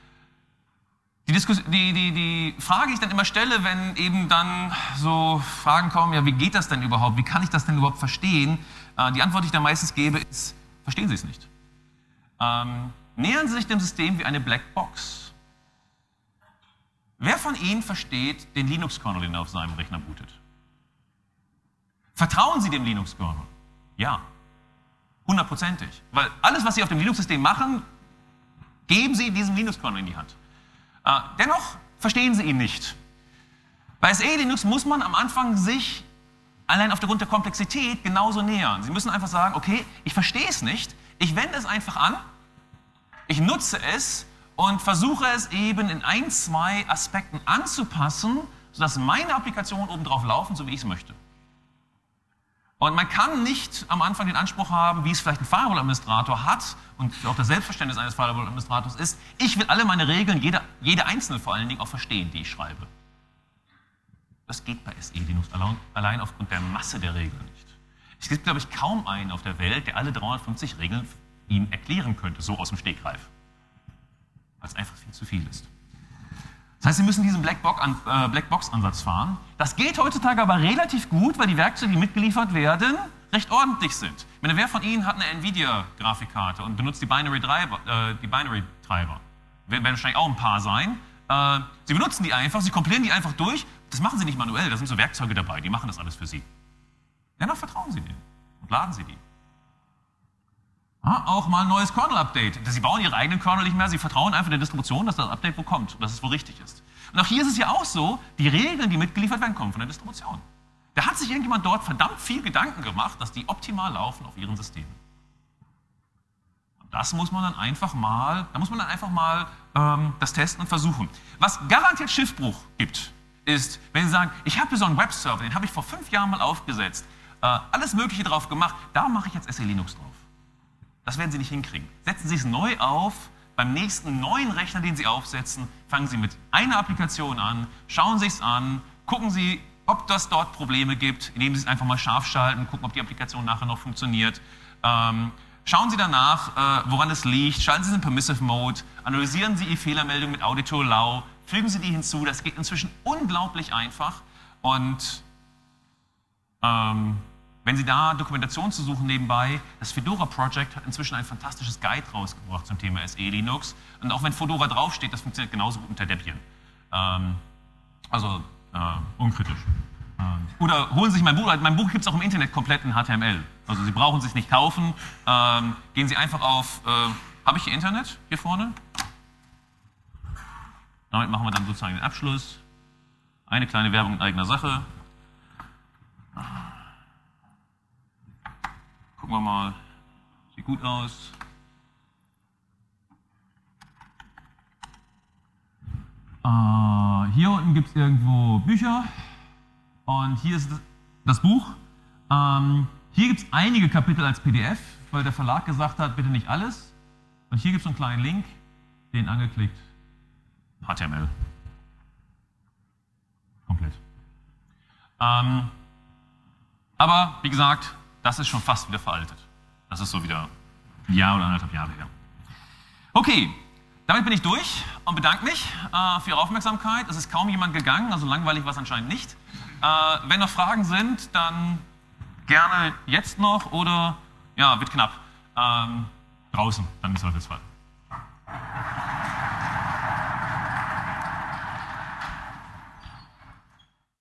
Die Frage, die ich dann immer stelle, wenn eben dann so Fragen kommen, ja, wie geht das denn überhaupt, wie kann ich das denn überhaupt verstehen? Die Antwort, die ich dann meistens gebe, ist, verstehen Sie es nicht. Nähern Sie sich dem System wie eine Blackbox. Wer von Ihnen versteht den Linux-Kernel, den er auf seinem Rechner bootet? Vertrauen Sie dem Linux-Kernel? Ja, 100%ig. Weil alles, was Sie auf dem Linux-System machen, geben Sie diesem Linux-Kernel in die Hand. Dennoch verstehen Sie ihn nicht. Bei SE Linux muss man am Anfang sich allein aufgrund der Komplexität genauso nähern. Sie müssen einfach sagen, okay, ich verstehe es nicht, ich wende es einfach an, ich nutze es und versuche es eben in ein, zwei Aspekten anzupassen, sodass meine Applikationen obendrauf laufen, so wie ich es möchte. Und man kann nicht am Anfang den Anspruch haben, wie es vielleicht ein Firewall-Administrator hat und auch das Selbstverständnis eines Firewall-Administrators ist, ich will alle meine Regeln, jede einzelne vor allen Dingen auch verstehen, die ich schreibe. Das geht bei SE Linux allein aufgrund der Masse der Regeln nicht. Es gibt, glaube ich, kaum einen auf der Welt, der alle 350 Regeln Ihnen erklären könnte, so aus dem Stegreif. Weil es einfach viel zu viel ist. Das heißt, Sie müssen diesen Blackbox-Ansatz fahren. Das geht heutzutage aber relativ gut, weil die Werkzeuge, die mitgeliefert werden, recht ordentlich sind. Ich meine, wer von Ihnen hat eine NVIDIA-Grafikkarte und benutzt die Binary-Treiber? Werden wahrscheinlich auch ein paar sein. Sie benutzen die einfach, Sie kompilieren die einfach durch. Das machen Sie nicht manuell, da sind so Werkzeuge dabei, die machen das alles für Sie. Dennoch vertrauen Sie denen und laden Sie die. Auch mal ein neues Kernel-Update. Sie bauen Ihre eigenen Kernel nicht mehr, Sie vertrauen einfach der Distribution, dass das Update wo kommt und dass es wo richtig ist. Und auch hier ist es ja auch so, die Regeln, die mitgeliefert werden, kommen von der Distribution. Da hat sich irgendjemand dort verdammt viel Gedanken gemacht, dass die optimal laufen auf Ihren Systemen. Und das muss man dann einfach mal, das testen und versuchen. Was garantiert Schiffbruch gibt, ist, wenn Sie sagen, ich habe hier so einen Webserver, den habe ich vor 5 Jahren mal aufgesetzt, alles Mögliche drauf gemacht, da mache ich jetzt SE Linux drauf. Das werden Sie nicht hinkriegen. Setzen Sie es neu auf, beim nächsten neuen Rechner, den Sie aufsetzen, fangen Sie mit einer Applikation an, schauen Sie es an, gucken Sie, ob das dort Probleme gibt, indem Sie es einfach mal scharf schalten, gucken, ob die Applikation nachher noch funktioniert. Schauen Sie danach, woran es liegt, schalten Sie es in Permissive Mode, analysieren Sie Ihre Fehlermeldung mit Audit to Allow, fügen Sie die hinzu, das geht inzwischen unglaublich einfach und wenn Sie da Dokumentation zu suchen nebenbei, das Fedora Project hat inzwischen ein fantastisches Guide rausgebracht zum Thema SE Linux. Und auch wenn Fedora draufsteht, das funktioniert genauso gut unter Debian. Also unkritisch. Oder holen Sie sich mein Buch. Mein Buch gibt es auch im Internet komplett in HTML. Also Sie brauchen es sich nicht kaufen. Gehen Sie einfach auf, habe ich hier Internet hier vorne? Damit machen wir dann sozusagen den Abschluss. Eine kleine Werbung in eigener Sache. Gucken wir mal. Sieht gut aus. Hier unten gibt es irgendwo Bücher. Und hier ist das Buch. Hier gibt es einige Kapitel als PDF, weil der Verlag gesagt hat, bitte nicht alles. Und hier gibt es einen kleinen Link, den angeklickt. HTML. Komplett. Aber wie gesagt, das ist schon fast wieder veraltet. Das ist so wieder ein Jahr oder 1,5 Jahre her. Okay, damit bin ich durch und bedanke mich für Ihre Aufmerksamkeit. Es ist kaum jemand gegangen, also langweilig war es anscheinend nicht. Wenn noch Fragen sind, dann gerne jetzt noch oder, ja, wird knapp, draußen, dann im Zweifelsfall.